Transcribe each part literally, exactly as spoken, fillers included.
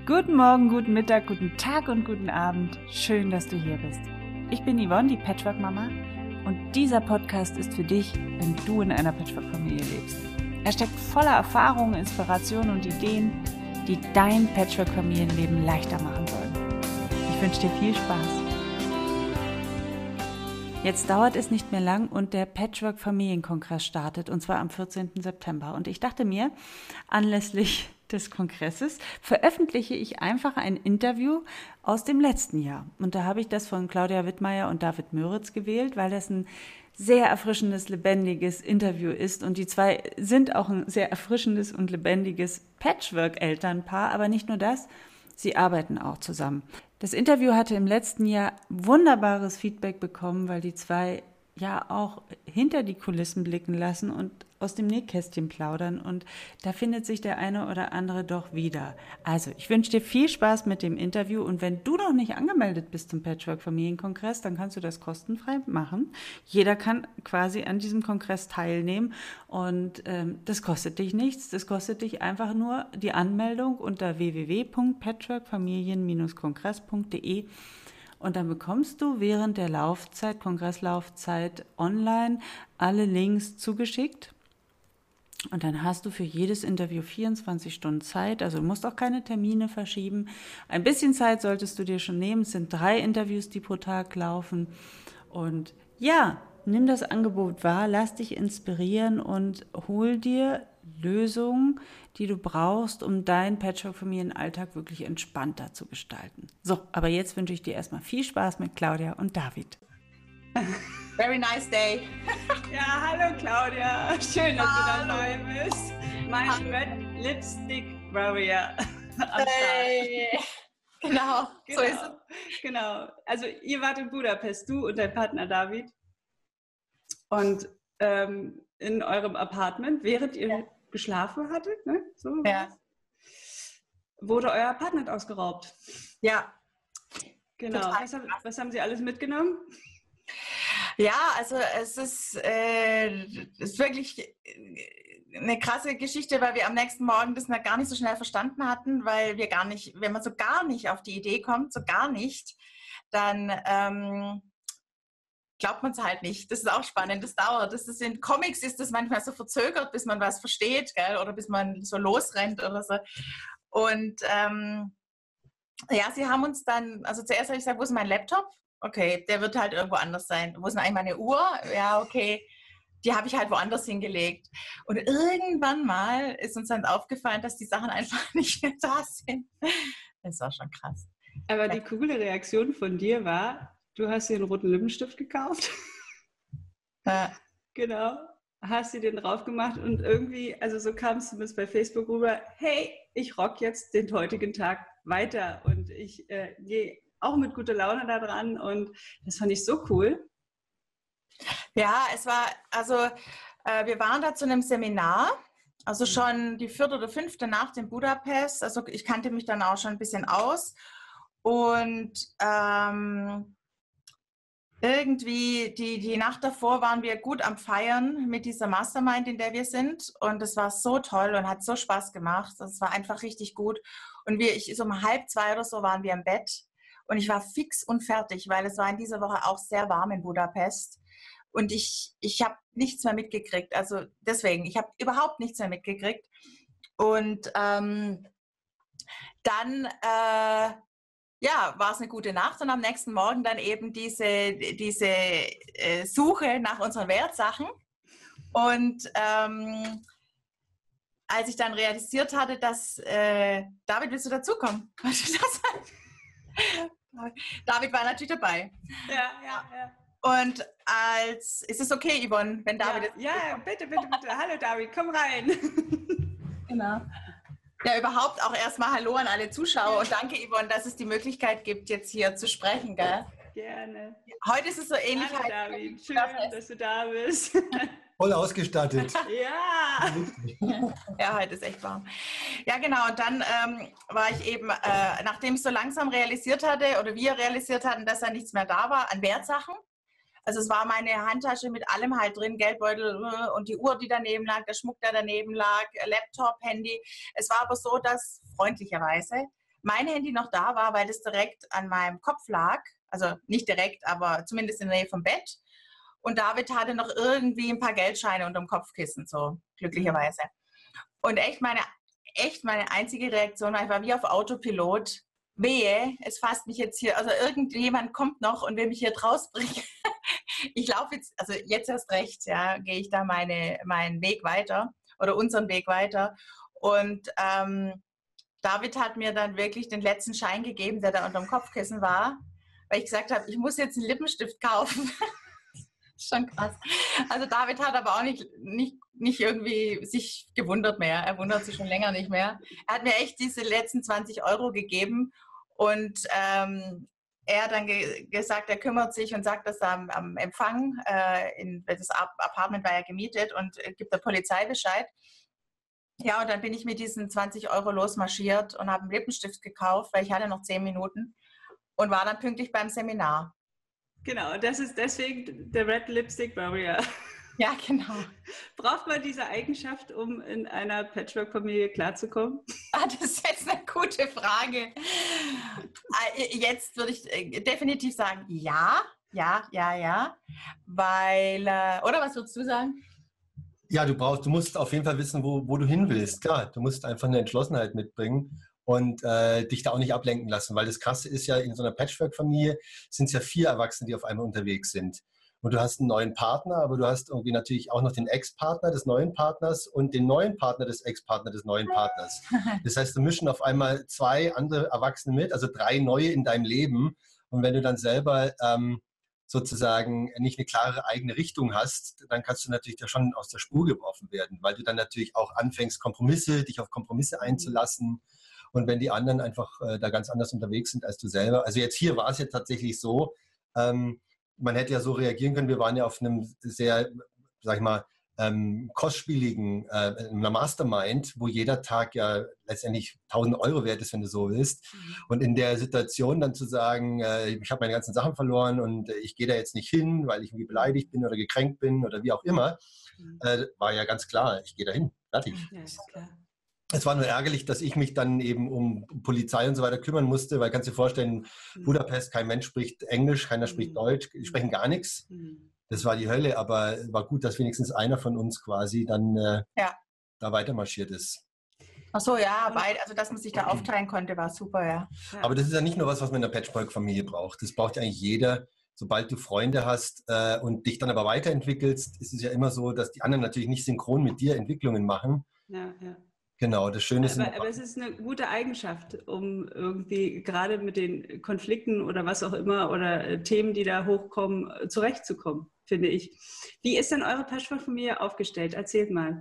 Guten Morgen, guten Mittag, guten Tag und guten Abend. Schön, dass du hier bist. Ich bin Yvonne, die Patchwork-Mama, und dieser Podcast ist für dich, wenn du in einer Patchwork-Familie lebst. Er steckt voller Erfahrungen, Inspirationen und Ideen, die dein Patchwork-Familienleben leichter machen sollen. Ich wünsche dir viel Spaß. Jetzt dauert es nicht mehr lang und der Patchwork-Familienkongress startet, und zwar am vierzehnten September. Und ich dachte mir, anlässlich des Kongresses veröffentliche ich einfach ein Interview aus dem letzten Jahr. Und da habe ich das von Claudia Wittmeier und David Möritz gewählt, weil das ein sehr erfrischendes, lebendiges Interview ist. Und die zwei sind auch ein sehr erfrischendes und lebendiges Patchwork-Elternpaar. Aber nicht nur das, sie arbeiten auch zusammen. Das Interview hatte im letzten Jahr wunderbares Feedback bekommen, weil die zwei ja auch hinter die Kulissen blicken lassen und aus dem Nähkästchen plaudern, und da findet sich der eine oder andere doch wieder. Also, ich wünsche dir viel Spaß mit dem Interview, und wenn du noch nicht angemeldet bist zum Patchwork-Familienkongress, dann kannst du das kostenfrei machen. Jeder kann quasi an diesem Kongress teilnehmen, und ähm, das kostet dich nichts. Das kostet dich einfach nur die Anmeldung unter w w w punkt patchworkfamilien Bindestrich kongress punkt d e. Und dann bekommst du während der Laufzeit, Kongresslaufzeit, online alle Links zugeschickt. Und dann hast du für jedes Interview vierundzwanzig Stunden Zeit. Also du musst auch keine Termine verschieben. Ein bisschen Zeit solltest du dir schon nehmen. Es sind drei Interviews, die pro Tag laufen. Und ja, nimm das Angebot wahr, lass dich inspirieren und hol dir Lösungen, die du brauchst, um deinen Patchwork-Familienalltag wirklich entspannter zu gestalten. So, aber jetzt wünsche ich dir erstmal viel Spaß mit Claudia und David. Very nice day. Ja, hallo Claudia. Schön, dass hallo. Du dabei bist. Mein hallo. Red Lipstick Warrior am hey. Start. Genau, genau, so ist es. Genau. Also ihr wart in Budapest, du und dein Partner David. Und ähm, in eurem Apartment, während ihr ja. geschlafen hattet, ne? So ja. wurde euer Apartment ausgeraubt. Ja. Genau. Was, was haben sie alles mitgenommen? Ja, also es ist, äh, es ist wirklich eine krasse Geschichte, weil wir am nächsten Morgen das gar nicht so schnell verstanden hatten, weil wir gar nicht, wenn man so gar nicht auf die Idee kommt, so gar nicht, dann ähm, glaubt man es halt nicht. Das ist auch spannend, das dauert. Das ist in Comics ist das manchmal so verzögert, bis man was versteht, gell? Oder bis man so losrennt oder so. Und ähm, ja, sie haben uns dann, also zuerst habe ich gesagt, wo ist mein Laptop? Okay, der wird halt irgendwo anders sein. Wo ist denn eigentlich meine Uhr? Ja, okay, die habe ich halt woanders hingelegt. Und irgendwann mal ist uns dann aufgefallen, dass die Sachen einfach nicht mehr da sind. Das war schon krass. Aber die coole Reaktion von dir war, du hast dir einen roten Lippenstift gekauft. Ja. Genau. Hast dir den drauf gemacht und irgendwie, also so kam es zumindest bei Facebook rüber, hey, ich rock jetzt den heutigen Tag weiter und ich äh, gehe auch mit guter Laune da dran, und das fand ich so cool. Ja, es war, also äh, wir waren da zu einem Seminar, also schon die vierte oder fünfte Nacht in Budapest, also ich kannte mich dann auch schon ein bisschen aus, und ähm, irgendwie die, die Nacht davor waren wir gut am Feiern mit dieser Mastermind, in der wir sind, und es war so toll und hat so Spaß gemacht, es war einfach richtig gut, und wir, ich, so um halb zwei oder so waren wir im Bett. Und ich war fix und fertig, weil es war in dieser Woche auch sehr warm in Budapest. Und ich, ich habe nichts mehr mitgekriegt. Also deswegen, ich habe überhaupt nichts mehr mitgekriegt. Und ähm, dann äh, ja, war es eine gute Nacht. Und am nächsten Morgen dann eben diese, diese äh, Suche nach unseren Wertsachen. Und ähm, als ich dann realisiert hatte, dass äh, David, willst du dazukommen? David war natürlich dabei. Ja, ja, ja. Und als, ist es okay, Yvonne, wenn David... Ja, ja, bitte, bitte, bitte. Hallo David, komm rein. Genau. Ja, überhaupt auch erstmal Hallo an alle Zuschauer, und danke, Yvonne, dass es die Möglichkeit gibt, jetzt hier zu sprechen, gell? Gerne. Heute ist es so ähnlich. Hallo David, schön, dass du da bist. Voll ausgestattet. Ja. Ja, heute ist echt warm. Ja, genau. Und dann ähm, war ich eben, äh, nachdem ich so langsam realisiert hatte, oder wir realisiert hatten, dass da nichts mehr da war an Wertsachen. Also es war meine Handtasche mit allem halt drin, Geldbeutel und die Uhr, die daneben lag, der Schmuck, der daneben lag, Laptop, Handy. Es war aber so, dass freundlicherweise mein Handy noch da war, weil das direkt an meinem Kopf lag. Also nicht direkt, aber zumindest in der Nähe vom Bett. Und David hatte noch irgendwie ein paar Geldscheine unterm Kopfkissen, so glücklicherweise. Und echt meine, echt meine einzige Reaktion war, ich war wie auf Autopilot. Wehe, es fasst mich jetzt hier, also irgendjemand kommt noch und will mich hier draus bringen. Ich laufe jetzt, also jetzt erst recht, ja, gehe ich da meine, meinen Weg weiter oder unseren Weg weiter. Und ähm, David hat mir dann wirklich den letzten Schein gegeben, der da unterm Kopfkissen war, weil ich gesagt habe, ich muss jetzt einen Lippenstift kaufen. Schon krass. Also David hat aber auch nicht, nicht, nicht irgendwie sich gewundert mehr. Er wundert sich schon länger nicht mehr. Er hat mir echt diese letzten zwanzig Euro gegeben und ähm, er hat dann ge gesagt, er kümmert sich und sagt das am, am Empfang. Äh, in, das Apartment war ja gemietet und äh, gibt der Polizei Bescheid. Ja, und dann bin ich mit diesen zwanzig Euro losmarschiert und habe einen Lippenstift gekauft, weil ich hatte noch zehn Minuten und war dann pünktlich beim Seminar. Genau, das ist deswegen der Red Lipstick Warrior. Ja, genau. Braucht man diese Eigenschaft, um in einer Patchwork-Familie klarzukommen? Ah, das ist jetzt eine gute Frage. Jetzt würde ich definitiv sagen, ja, ja, ja, ja. Weil, oder was würdest du sagen? Ja, du brauchst, du musst auf jeden Fall wissen, wo, wo du hin willst. Klar, du musst einfach eine Entschlossenheit mitbringen und äh, dich da auch nicht ablenken lassen, weil das Krasse ist ja, in so einer Patchwork-Familie sind es ja vier Erwachsene, die auf einmal unterwegs sind. Und du hast einen neuen Partner, aber du hast irgendwie natürlich auch noch den Ex-Partner des neuen Partners und den neuen Partner des Ex-Partners des neuen Partners. Das heißt, du mischen auf einmal zwei andere Erwachsene mit, also drei neue in deinem Leben. Und wenn du dann selber ähm, sozusagen nicht eine klare eigene Richtung hast, dann kannst du natürlich da schon aus der Spur geworfen werden, weil du dann natürlich auch anfängst, Kompromisse, dich auf Kompromisse einzulassen. Und wenn die anderen einfach äh, da ganz anders unterwegs sind als du selber. Also jetzt hier war es ja tatsächlich so, ähm, man hätte ja so reagieren können, wir waren ja auf einem sehr, sag ich mal, ähm, kostspieligen äh, einer Mastermind, wo jeder Tag ja letztendlich tausend Euro wert ist, wenn du so willst. Mhm. Und in der Situation dann zu sagen, äh, ich habe meine ganzen Sachen verloren und äh, ich gehe da jetzt nicht hin, weil ich irgendwie beleidigt bin oder gekränkt bin oder wie auch immer, mhm. äh, war ja ganz klar, ich gehe da hin, fertig. Ja, ist klar. Es war nur ärgerlich, dass ich mich dann eben um Polizei und so weiter kümmern musste, weil kannst du dir vorstellen, mhm. Budapest, kein Mensch spricht Englisch, keiner mhm. spricht Deutsch, die sprechen gar nichts. Mhm. Das war die Hölle, aber war gut, dass wenigstens einer von uns quasi dann äh, ja. da weitermarschiert ist. Ach so, ja, weil, also dass man sich da aufteilen konnte, war super, ja. Aber das ist ja nicht nur was, was man in der Patchwork-Familie braucht. Das braucht ja eigentlich jeder. Sobald du Freunde hast äh, und dich dann aber weiterentwickelst, ist es ja immer so, dass die anderen natürlich nicht synchron mit dir Entwicklungen machen. Ja, ja. Genau, das Schöne ist... Aber, aber es ist eine gute Eigenschaft, um irgendwie gerade mit den Konflikten oder was auch immer oder Themen, die da hochkommen, zurechtzukommen, finde ich. Wie ist denn eure Patchwork-Familie aufgestellt? Erzählt mal.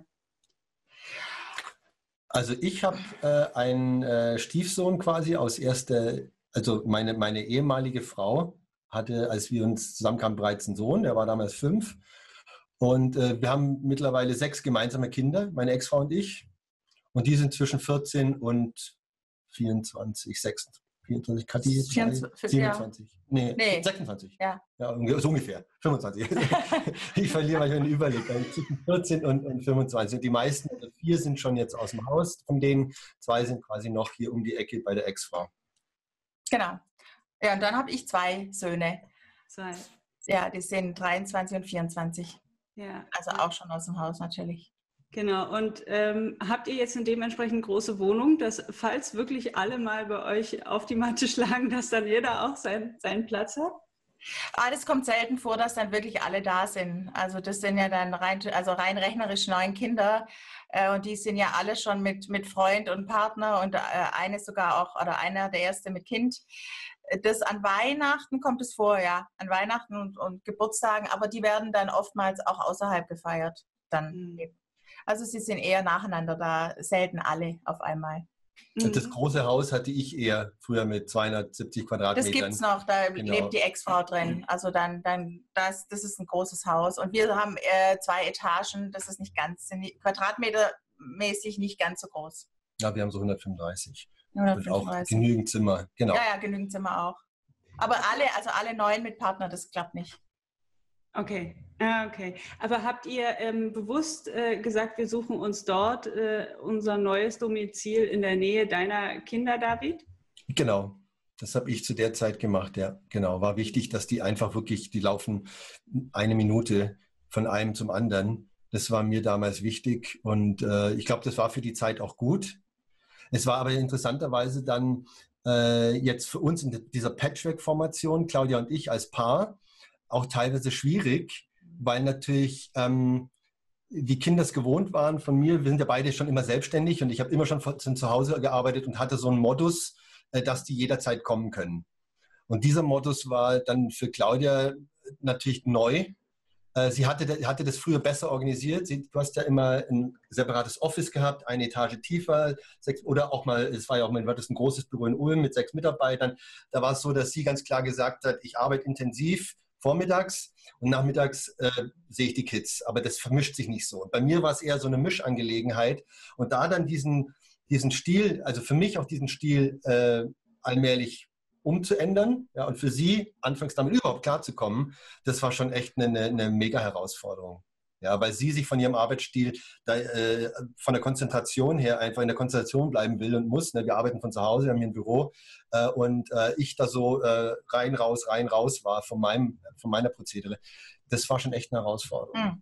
Also ich habe äh, einen äh, Stiefsohn quasi aus erster... Also meine, meine ehemalige Frau hatte, als wir uns zusammenkamen, bereits einen Sohn, der war damals fünf. Und äh, wir haben mittlerweile sechs gemeinsame Kinder, meine Ex-Frau und ich. Und die sind zwischen vierzehn und vierundzwanzig, sechsundzwanzig, vierundzwanzig, Kathi, siebenundzwanzig, ja. nee, nee, sechsundzwanzig, ja. Ja, so ungefähr, fünfundzwanzig. Ich verliere manchmal den Überblick, zwischen vierzehn und, und fünfundzwanzig. Und die meisten, also vier sind schon jetzt aus dem Haus, von denen zwei sind quasi noch hier um die Ecke bei der Ex-Frau. Genau. Ja, und dann habe ich zwei Söhne. Zwei. Ja, die sind dreiundzwanzig und vierundzwanzig. Ja. Also auch schon aus dem Haus natürlich. Genau, und ähm, habt ihr jetzt eine dementsprechend große Wohnung, dass falls wirklich alle mal bei euch auf die Matte schlagen, dass dann jeder auch sein, seinen Platz hat? Ah, das kommt selten vor, dass dann wirklich alle da sind. Also das sind ja dann rein, also rein rechnerisch neun Kinder äh, und die sind ja alle schon mit, mit Freund und Partner und äh, eine sogar auch, oder einer, der erste mit Kind. Das an Weihnachten kommt es vor, ja, an Weihnachten und, und Geburtstagen, aber die werden dann oftmals auch außerhalb gefeiert. Dann mhm. eben. Also sie sind eher nacheinander da, selten alle auf einmal. Das große Haus hatte ich eher früher mit zweihundertsiebzig Quadratmetern. Das gibt es noch, da genau. lebt die Ex-Frau drin. Also dann, dann das, das ist ein großes Haus. Und wir haben äh, zwei Etagen, das ist nicht ganz, quadratmetermäßig nicht ganz so groß. Ja, wir haben so hundertfünfunddreißig. hundertfünfunddreißig. Und auch genügend Zimmer, genau. Ja, ja, genügend Zimmer auch. Aber alle, also alle neun mit Partner, das klappt nicht. Okay, ah, okay. Aber habt ihr ähm, bewusst äh, gesagt, wir suchen uns dort äh, unser neues Domizil in der Nähe deiner Kinder, David? Genau. Das habe ich zu der Zeit gemacht, ja. Genau. War wichtig, dass die einfach wirklich, die laufen eine Minute von einem zum anderen. Das war mir damals wichtig und äh, ich glaube, das war für die Zeit auch gut. Es war aber interessanterweise dann äh, jetzt für uns in dieser Patchwork-Formation, Claudia und ich als Paar, auch teilweise schwierig, weil natürlich ähm, die Kinder es gewohnt waren von mir. Wir sind ja beide schon immer selbstständig und ich habe immer schon von zu Hause gearbeitet und hatte so einen Modus, äh, dass die jederzeit kommen können. Und dieser Modus war dann für Claudia natürlich neu. Äh, sie hatte, hatte das früher besser organisiert. Sie, du hast ja immer ein separates Office gehabt, eine Etage tiefer, sechs, oder auch mal, es war ja auch mal ein großes Büro in Ulm mit sechs Mitarbeitern. Da war es so, dass sie ganz klar gesagt hat, ich arbeite intensiv vormittags und nachmittags äh, sehe ich die Kids. Aber das vermischt sich nicht so. Und bei mir war es eher so eine Mischangelegenheit. Und da dann diesen, diesen Stil, also für mich auch diesen Stil äh, allmählich umzuändern, ja, und für sie anfangs damit überhaupt klarzukommen, das war schon echt eine, eine mega Herausforderung. Ja, weil sie sich von ihrem Arbeitsstil, da, äh, von der Konzentration her einfach in der Konzentration bleiben will und muss. Ne? Wir arbeiten von zu Hause, wir haben hier ein Büro äh, und äh, ich da so äh, rein, raus, rein, raus war von, meinem, von meiner Prozedere. Das war schon echt eine Herausforderung.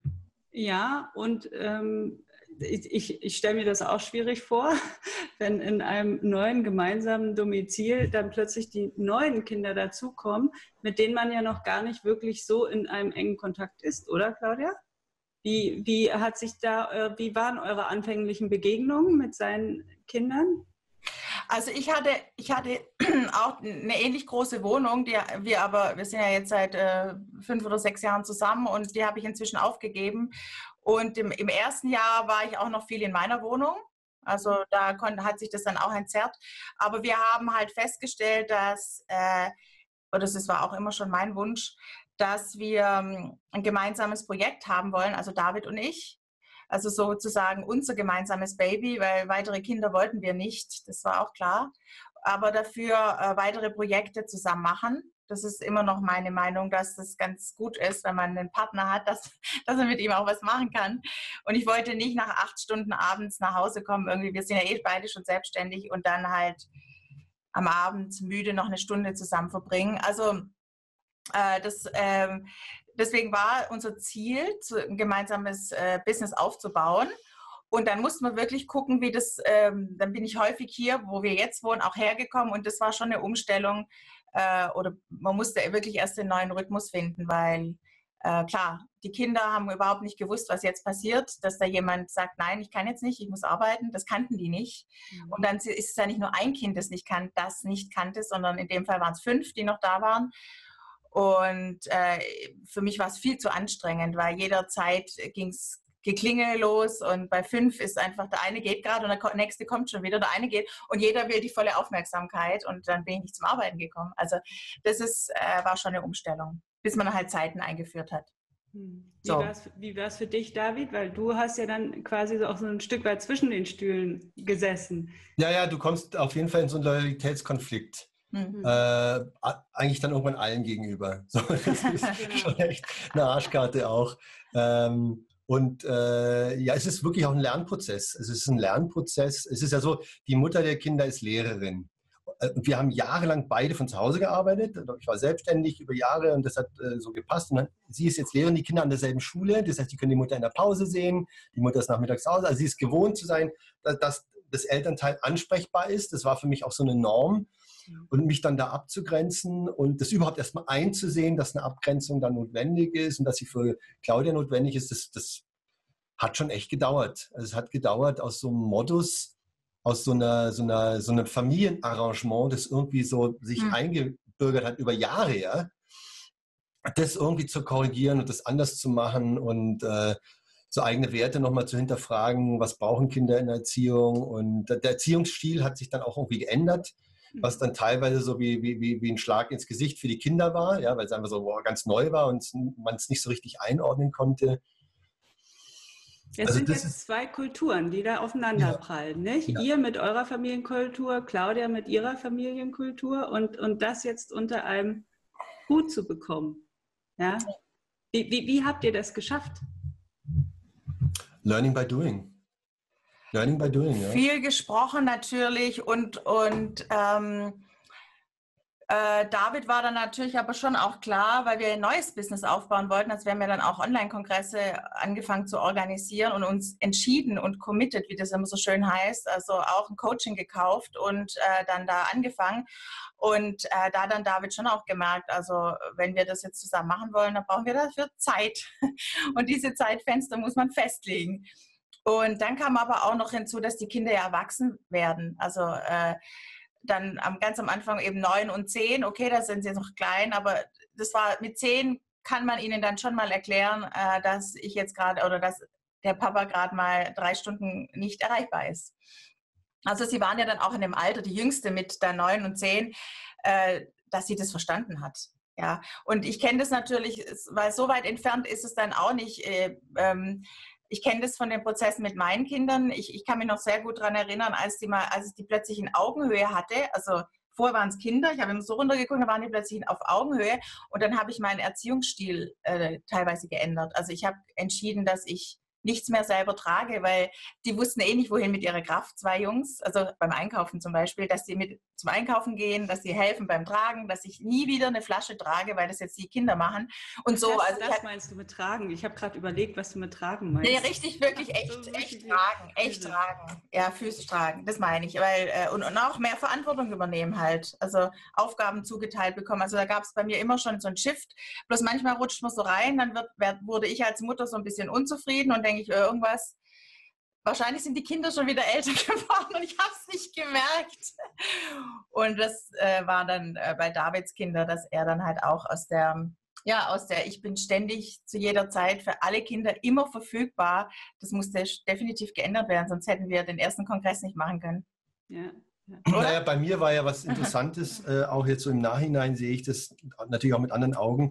Ja, und ähm, ich, ich, ich stelle mir das auch schwierig vor, wenn in einem neuen gemeinsamen Domizil dann plötzlich die neuen Kinder dazukommen, mit denen man ja noch gar nicht wirklich so in einem engen Kontakt ist, oder Claudia? Wie, wie hat sich da, wie waren eure anfänglichen Begegnungen mit seinen Kindern? Also ich hatte, ich hatte auch eine ähnlich große Wohnung, die wir aber, wir sind ja jetzt seit äh, fünf oder sechs Jahren zusammen und die habe ich inzwischen aufgegeben. Und im, im ersten Jahr war ich auch noch viel in meiner Wohnung. Also da konnte, hat sich das dann auch entzerrt. Aber wir haben halt festgestellt, dass, äh, oder das war auch immer schon mein Wunsch, dass wir ähm, ein gemeinsames Projekt haben wollen, also David und ich. Also sozusagen unser gemeinsames Baby, weil weitere Kinder wollten wir nicht, das war auch klar. Aber dafür äh, weitere Projekte zusammen machen. Das ist immer noch meine Meinung, dass das ganz gut ist, wenn man einen Partner hat, dass, dass er mit ihm auch was machen kann. Und ich wollte nicht nach acht Stunden abends nach Hause kommen. Irgendwie, wir sind ja eh beide schon selbstständig und dann halt am Abend müde noch eine Stunde zusammen verbringen. Also äh, das... Äh, Deswegen war unser Ziel, ein gemeinsames äh, Business aufzubauen. Und dann mussten wir wirklich gucken, wie das, ähm, dann bin ich häufig hier, wo wir jetzt wohnen, auch hergekommen. Und das war schon eine Umstellung. Äh, oder man musste wirklich erst den neuen Rhythmus finden, weil äh, klar, die Kinder haben überhaupt nicht gewusst, was jetzt passiert, dass da jemand sagt, nein, ich kann jetzt nicht, ich muss arbeiten. Das kannten die nicht. Mhm. Und dann ist es ja nicht nur ein Kind, das nicht kann, das nicht kannte, sondern in dem Fall waren es fünf, die noch da waren. Und äh, für mich war es viel zu anstrengend, weil jederzeit ging es Geklingel los und bei fünf ist einfach, der eine geht gerade und der nächste kommt schon wieder, der eine geht und jeder will die volle Aufmerksamkeit und dann bin ich nicht zum Arbeiten gekommen. Also das ist, äh, war schon eine Umstellung, bis man halt Zeiten eingeführt hat. Hm. Wie so. war es für dich, David? Weil du hast ja dann quasi auch so ein Stück weit zwischen den Stühlen gesessen. Ja, ja, du kommst auf jeden Fall in so einen Loyalitätskonflikt. Mhm. Äh, eigentlich dann irgendwann allen gegenüber. So, das ist schon echt eine Arschkarte auch. Ähm, und äh, ja, es ist wirklich auch ein Lernprozess. Es ist ein Lernprozess. Es ist ja so, die Mutter der Kinder ist Lehrerin. Und wir haben jahrelang beide von zu Hause gearbeitet. Ich war selbstständig über Jahre und das hat äh, so gepasst. Und dann, sie ist jetzt Lehrerin, die Kinder an derselben Schule. Das heißt, die können die Mutter in der Pause sehen. Die Mutter ist nachmittags zu Hause. Also sie ist gewohnt zu sein, dass, dass das Elternteil ansprechbar ist. Das war für mich auch so eine Norm. Und mich dann da abzugrenzen und das überhaupt erstmal einzusehen, dass eine Abgrenzung dann notwendig ist und dass sie für Claudia notwendig ist, das, das hat schon echt gedauert. Also es hat gedauert aus so einem Modus, aus so einer, so einer, so einem Familienarrangement, das irgendwie so sich mhm. eingebürgert hat über Jahre, ja, das irgendwie zu korrigieren und das anders zu machen und äh, so eigene Werte nochmal zu hinterfragen, was brauchen Kinder in der Erziehung und der Erziehungsstil hat sich dann auch irgendwie geändert. Was dann teilweise so wie, wie, wie ein Schlag ins Gesicht für die Kinder war, ja, weil es einfach so boah, ganz neu war und man es nicht so richtig einordnen konnte. Es also sind jetzt ist, zwei Kulturen, die da aufeinanderprallen, ja, nicht? Ja. Ihr mit eurer Familienkultur, Claudia mit ihrer Familienkultur und, und das jetzt unter einem Hut zu bekommen. Ja? Wie, wie, wie habt ihr das geschafft? Learning by doing. Learning by doing, ja. Viel gesprochen natürlich und, und ähm, äh, David war dann natürlich aber schon auch klar, weil wir ein neues Business aufbauen wollten, als wir haben ja dann auch Online-Kongresse angefangen zu organisieren und uns entschieden und committed, wie das immer so schön heißt, also auch ein Coaching gekauft und äh, dann da angefangen. Und äh, da dann David schon auch gemerkt, also wenn wir das jetzt zusammen machen wollen, dann brauchen wir dafür Zeit. Und diese Zeitfenster muss man festlegen. Und dann kam aber auch noch hinzu, dass die Kinder ja erwachsen werden. Also äh, dann am, ganz am Anfang eben neun und zehn, okay, da sind sie noch klein, aber das war mit zehn kann man ihnen dann schon mal erklären, äh, dass ich jetzt gerade oder dass der Papa gerade mal drei Stunden nicht erreichbar ist. Also sie waren ja dann auch in dem Alter, die Jüngste mit der neun und zehn, äh, dass sie das verstanden hat. Ja, und ich kenne das natürlich, weil so weit entfernt ist es dann auch nicht. Äh, ähm, ich kenne das von den Prozessen mit meinen Kindern. Ich, ich kann mich noch sehr gut daran erinnern, als die mal, als ich die plötzlich in Augenhöhe hatte. Also vorher waren es Kinder, ich habe immer so runtergeguckt, dann waren die plötzlich auf Augenhöhe. Und dann habe ich meinen Erziehungsstil äh, teilweise geändert. Also ich habe entschieden, dass ich nichts mehr selber trage, weil die wussten eh nicht, wohin mit ihrer Kraft, zwei Jungs, also beim Einkaufen zum Beispiel, dass sie mit zum Einkaufen gehen, dass sie helfen beim Tragen, dass ich nie wieder eine Flasche trage, weil das jetzt die Kinder machen und so. Das, also das meinst du mit Tragen? Ich habe gerade überlegt, was du mit Tragen meinst. Nee, richtig, wirklich echt, so echt tragen, echt Füße. tragen. Ja, Füße tragen, das meine ich, weil äh, und, und auch mehr Verantwortung übernehmen halt, also Aufgaben zugeteilt bekommen. Also da gab es bei mir immer schon so ein Shift, bloß manchmal rutscht man so rein, dann wird, werd, wurde ich als Mutter so ein bisschen unzufrieden und denke ich, irgendwas, wahrscheinlich sind die Kinder schon wieder älter geworden und ich habe es nicht gemerkt. Und das äh, war dann äh, bei Davids Kinder, dass er dann halt auch aus der, ja, aus der, ich bin ständig zu jeder Zeit für alle Kinder immer verfügbar. Das musste definitiv geändert werden, sonst hätten wir den ersten Kongress nicht machen können. Ja. Ja. Naja, bei mir war ja was Interessantes, äh, auch jetzt so im Nachhinein sehe ich das natürlich auch mit anderen Augen.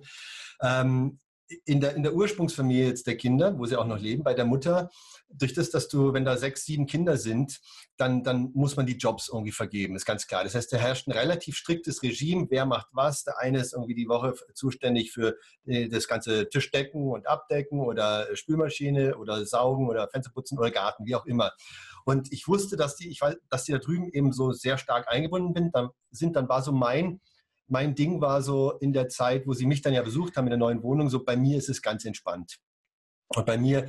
Ähm, In der, in der Ursprungsfamilie jetzt der Kinder, wo sie auch noch leben, bei der Mutter, durch das, dass du, wenn da sechs, sieben Kinder sind, dann, dann muss man die Jobs irgendwie vergeben, ist ganz klar. Das heißt, da herrscht ein relativ striktes Regime, wer macht was. Der eine ist irgendwie die Woche zuständig für das ganze Tischdecken und Abdecken oder Spülmaschine oder Saugen oder Fensterputzen oder Garten, wie auch immer. Und ich wusste, dass die, ich weiß, dass die da drüben eben so sehr stark eingebunden sind. Dann war so mein Mein Ding war so in der Zeit, wo sie mich dann ja besucht haben in der neuen Wohnung, so bei mir ist es ganz entspannt. Und bei mir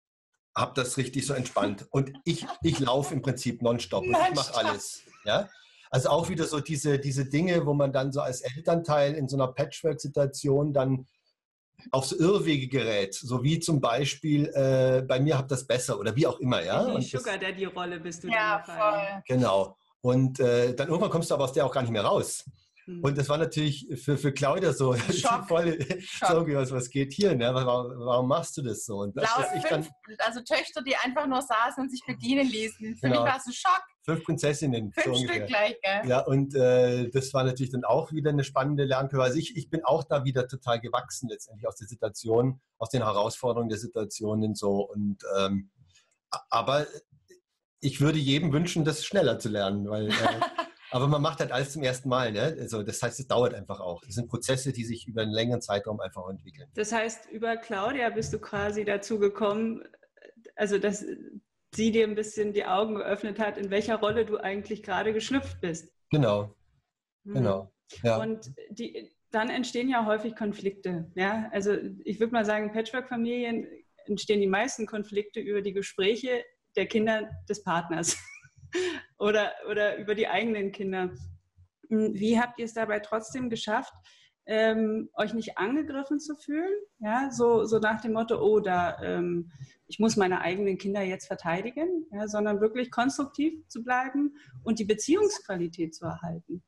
habe das richtig so entspannt. Und ich, ich laufe im Prinzip nonstop und ich mache alles. Ja? Also auch wieder so diese, diese Dinge, wo man dann so als Elternteil in so einer Patchwork-Situation dann auf so Irrwege gerät. So wie zum Beispiel, äh, bei mir habt das besser oder wie auch immer. Ja? In die Sugar-Daddy-Rolle bist du ja, dann gefallen. Voll. Genau. Und äh, dann irgendwann kommst du aber aus der auch gar nicht mehr raus. Und das war natürlich für, für Claudia so voll, so, was, was geht hier, ne? Warum, warum machst du das so? Und das, Laut ich fünf, dann, also Töchter, die einfach nur saßen und sich bedienen ließen. Für genau. mich war es ein Schock. Fünf Prinzessinnen. Fünf so Stück gleich, gell? Ja, und äh, das war natürlich dann auch wieder eine spannende Lernkurve. Also ich, ich bin auch da wieder total gewachsen letztendlich aus der Situation, aus den Herausforderungen der Situationen so. Und ähm, aber ich würde jedem wünschen, das schneller zu lernen, weil äh, aber man macht halt alles zum ersten Mal. Ne? Also das heißt, es dauert einfach auch. Das sind Prozesse, die sich über einen längeren Zeitraum einfach entwickeln. Das heißt, über Claudia bist du quasi dazu gekommen, also dass sie dir ein bisschen die Augen geöffnet hat, in welcher Rolle du eigentlich gerade geschlüpft bist. Genau, hm. genau. Ja. Und die, dann entstehen ja häufig Konflikte. Ja? Also ich würde mal sagen, in Patchwork-Familien entstehen die meisten Konflikte über die Gespräche der Kinder des Partners. Oder, oder über die eigenen Kinder. Wie habt ihr es dabei trotzdem geschafft, ähm, euch nicht angegriffen zu fühlen? Ja, so, so nach dem Motto, oh, da, ähm, ich muss meine eigenen Kinder jetzt verteidigen, ja, sondern wirklich konstruktiv zu bleiben und die Beziehungsqualität zu erhalten.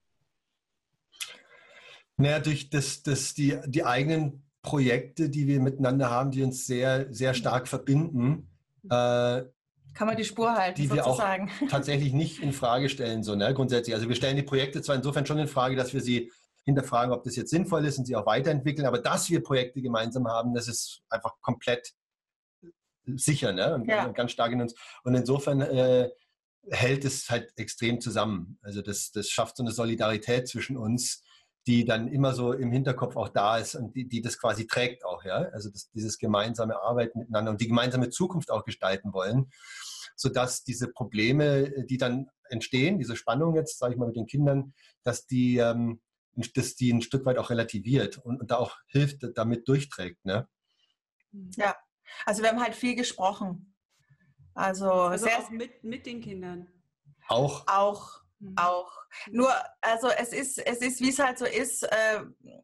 Naja, durch das, das, die, die eigenen Projekte, die wir miteinander haben, die uns sehr, sehr stark verbinden, äh, kann man die Spur halten, die sozusagen. wir auch tatsächlich nicht in Frage stellen, so, ne, grundsätzlich. Also wir stellen die Projekte zwar insofern schon in Frage, dass wir sie hinterfragen, ob das jetzt sinnvoll ist und sie auch weiterentwickeln, aber dass wir Projekte gemeinsam haben, das ist einfach komplett sicher, ne, und, ja. und ganz stark in uns. Und insofern äh, hält es halt extrem zusammen. Also das, das schafft so eine Solidarität zwischen uns, die dann immer so im Hinterkopf auch da ist und die, die das quasi trägt auch, ja. Also das, dieses gemeinsame Arbeiten miteinander und die gemeinsame Zukunft auch gestalten wollen. sodass diese Probleme, die dann entstehen, diese Spannung jetzt, sage ich mal, mit den Kindern, dass die, ähm, dass die ein Stück weit auch relativiert und, und da auch hilft, damit durchträgt. Ne? Ja, also wir haben halt viel gesprochen. Also, also sehr, auch mit, mit den Kindern. Auch. Auch, mhm. auch. Nur, also es ist, es ist, wie es halt so ist, äh,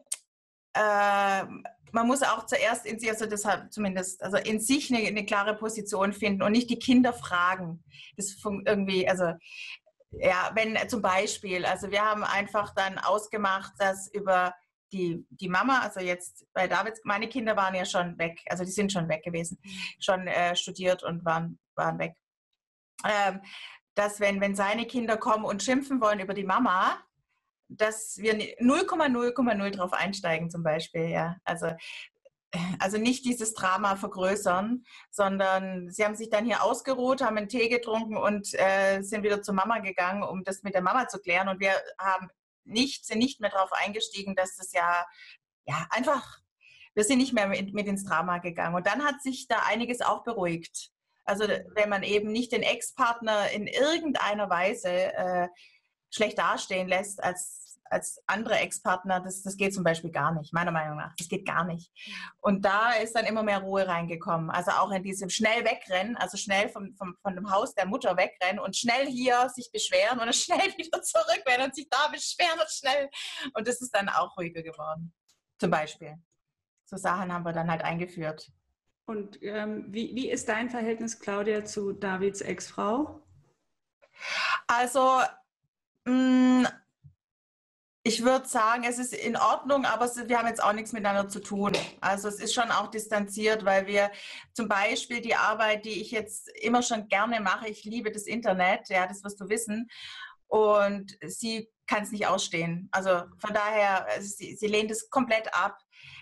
äh, man muss auch zuerst in sich, also deshalb zumindest, also in sich eine, eine klare Position finden und nicht die Kinder fragen. Das irgendwie, also ja, wenn zum Beispiel, also wir haben einfach dann ausgemacht, dass über die, die Mama, also jetzt bei Davids, meine Kinder waren ja schon weg, also die sind schon weg gewesen, schon äh, studiert und waren, waren weg. Ähm, dass wenn, wenn seine Kinder kommen und schimpfen wollen über die Mama, dass wir null Komma null Komma null drauf einsteigen zum Beispiel, ja. Also, also nicht dieses Drama vergrößern, sondern sie haben sich dann hier ausgeruht, haben einen Tee getrunken und äh, sind wieder zur Mama gegangen, um das mit der Mama zu klären. Und wir haben nicht, sind nicht mehr darauf eingestiegen, dass das ja, ja einfach, wir sind nicht mehr mit, mit ins Drama gegangen. Und dann hat sich da einiges auch beruhigt. Also wenn man eben nicht den Ex-Partner in irgendeiner Weise äh, schlecht dastehen lässt als, als andere Ex-Partner, das, das geht zum Beispiel gar nicht, meiner Meinung nach. Das geht gar nicht. Und da ist dann immer mehr Ruhe reingekommen. Also auch in diesem schnell wegrennen, also schnell vom, vom, von dem Haus der Mutter wegrennen und schnell hier sich beschweren und dann schnell wieder zurückrennen und sich da beschweren und schnell. Und das ist dann auch ruhiger geworden. Zum Beispiel. So Sachen haben wir dann halt eingeführt. Und ähm, wie, wie ist dein Verhältnis, Claudia, zu Davids Ex-Frau? Also, mh, ich würde sagen, es ist in Ordnung, aber es, wir haben jetzt auch nichts miteinander zu tun. Also es ist schon auch distanziert, weil wir zum Beispiel die Arbeit, die ich jetzt immer schon gerne mache, ich liebe das Internet, ja, das wirst du wissen, und sie kann es nicht ausstehen. Also von daher, sie, sie lehnt es komplett ab.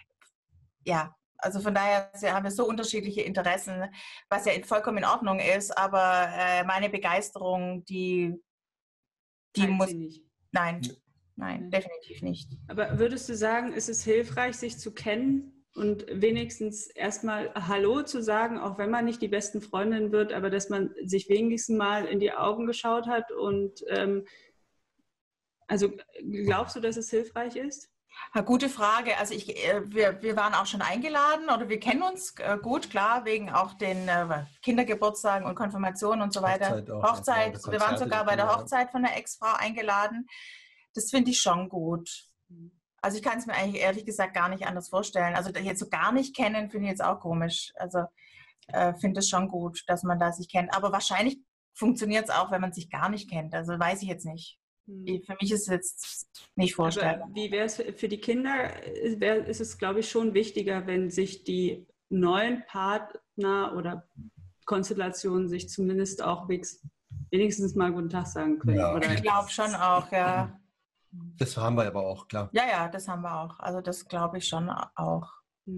Ja. Also von daher haben wir so unterschiedliche Interessen, was ja vollkommen in Ordnung ist, aber äh, meine Begeisterung, die, die muss... nicht. Nein, nein, ja. Definitiv nicht. Aber würdest du sagen, ist es hilfreich, sich zu kennen und wenigstens erstmal Hallo zu sagen, auch wenn man nicht die besten Freundinnen wird, aber dass man sich wenigstens mal in die Augen geschaut hat und ähm, also glaubst du, dass es hilfreich ist? Ja, gute Frage. Also ich, wir, wir waren auch schon eingeladen oder wir kennen uns gut, klar, wegen auch den Kindergeburtstagen und Konfirmationen und so weiter. Hochzeit. Auch, Hochzeit. Ja, wir waren sogar bei der Hochzeit von der Ex-Frau eingeladen. Das finde ich schon gut. Also ich kann es mir eigentlich ehrlich gesagt gar nicht anders vorstellen. Also jetzt so gar nicht kennen, finde ich jetzt auch komisch. Also äh, finde es schon gut, dass man da sich kennt. Aber wahrscheinlich funktioniert es auch, wenn man sich gar nicht kennt. Also weiß ich jetzt nicht. Für mich ist es jetzt nicht vorstellbar. Aber wie wäre es für die Kinder? Wär, ist es, glaube ich, schon wichtiger, wenn sich die neuen Partner oder Konstellationen sich zumindest auch wenigstens mal guten Tag sagen können. Ja. Oder? Ich glaube schon auch, ja. Das haben wir aber auch, klar. Ja, ja, das haben wir auch. Also das glaube ich schon auch.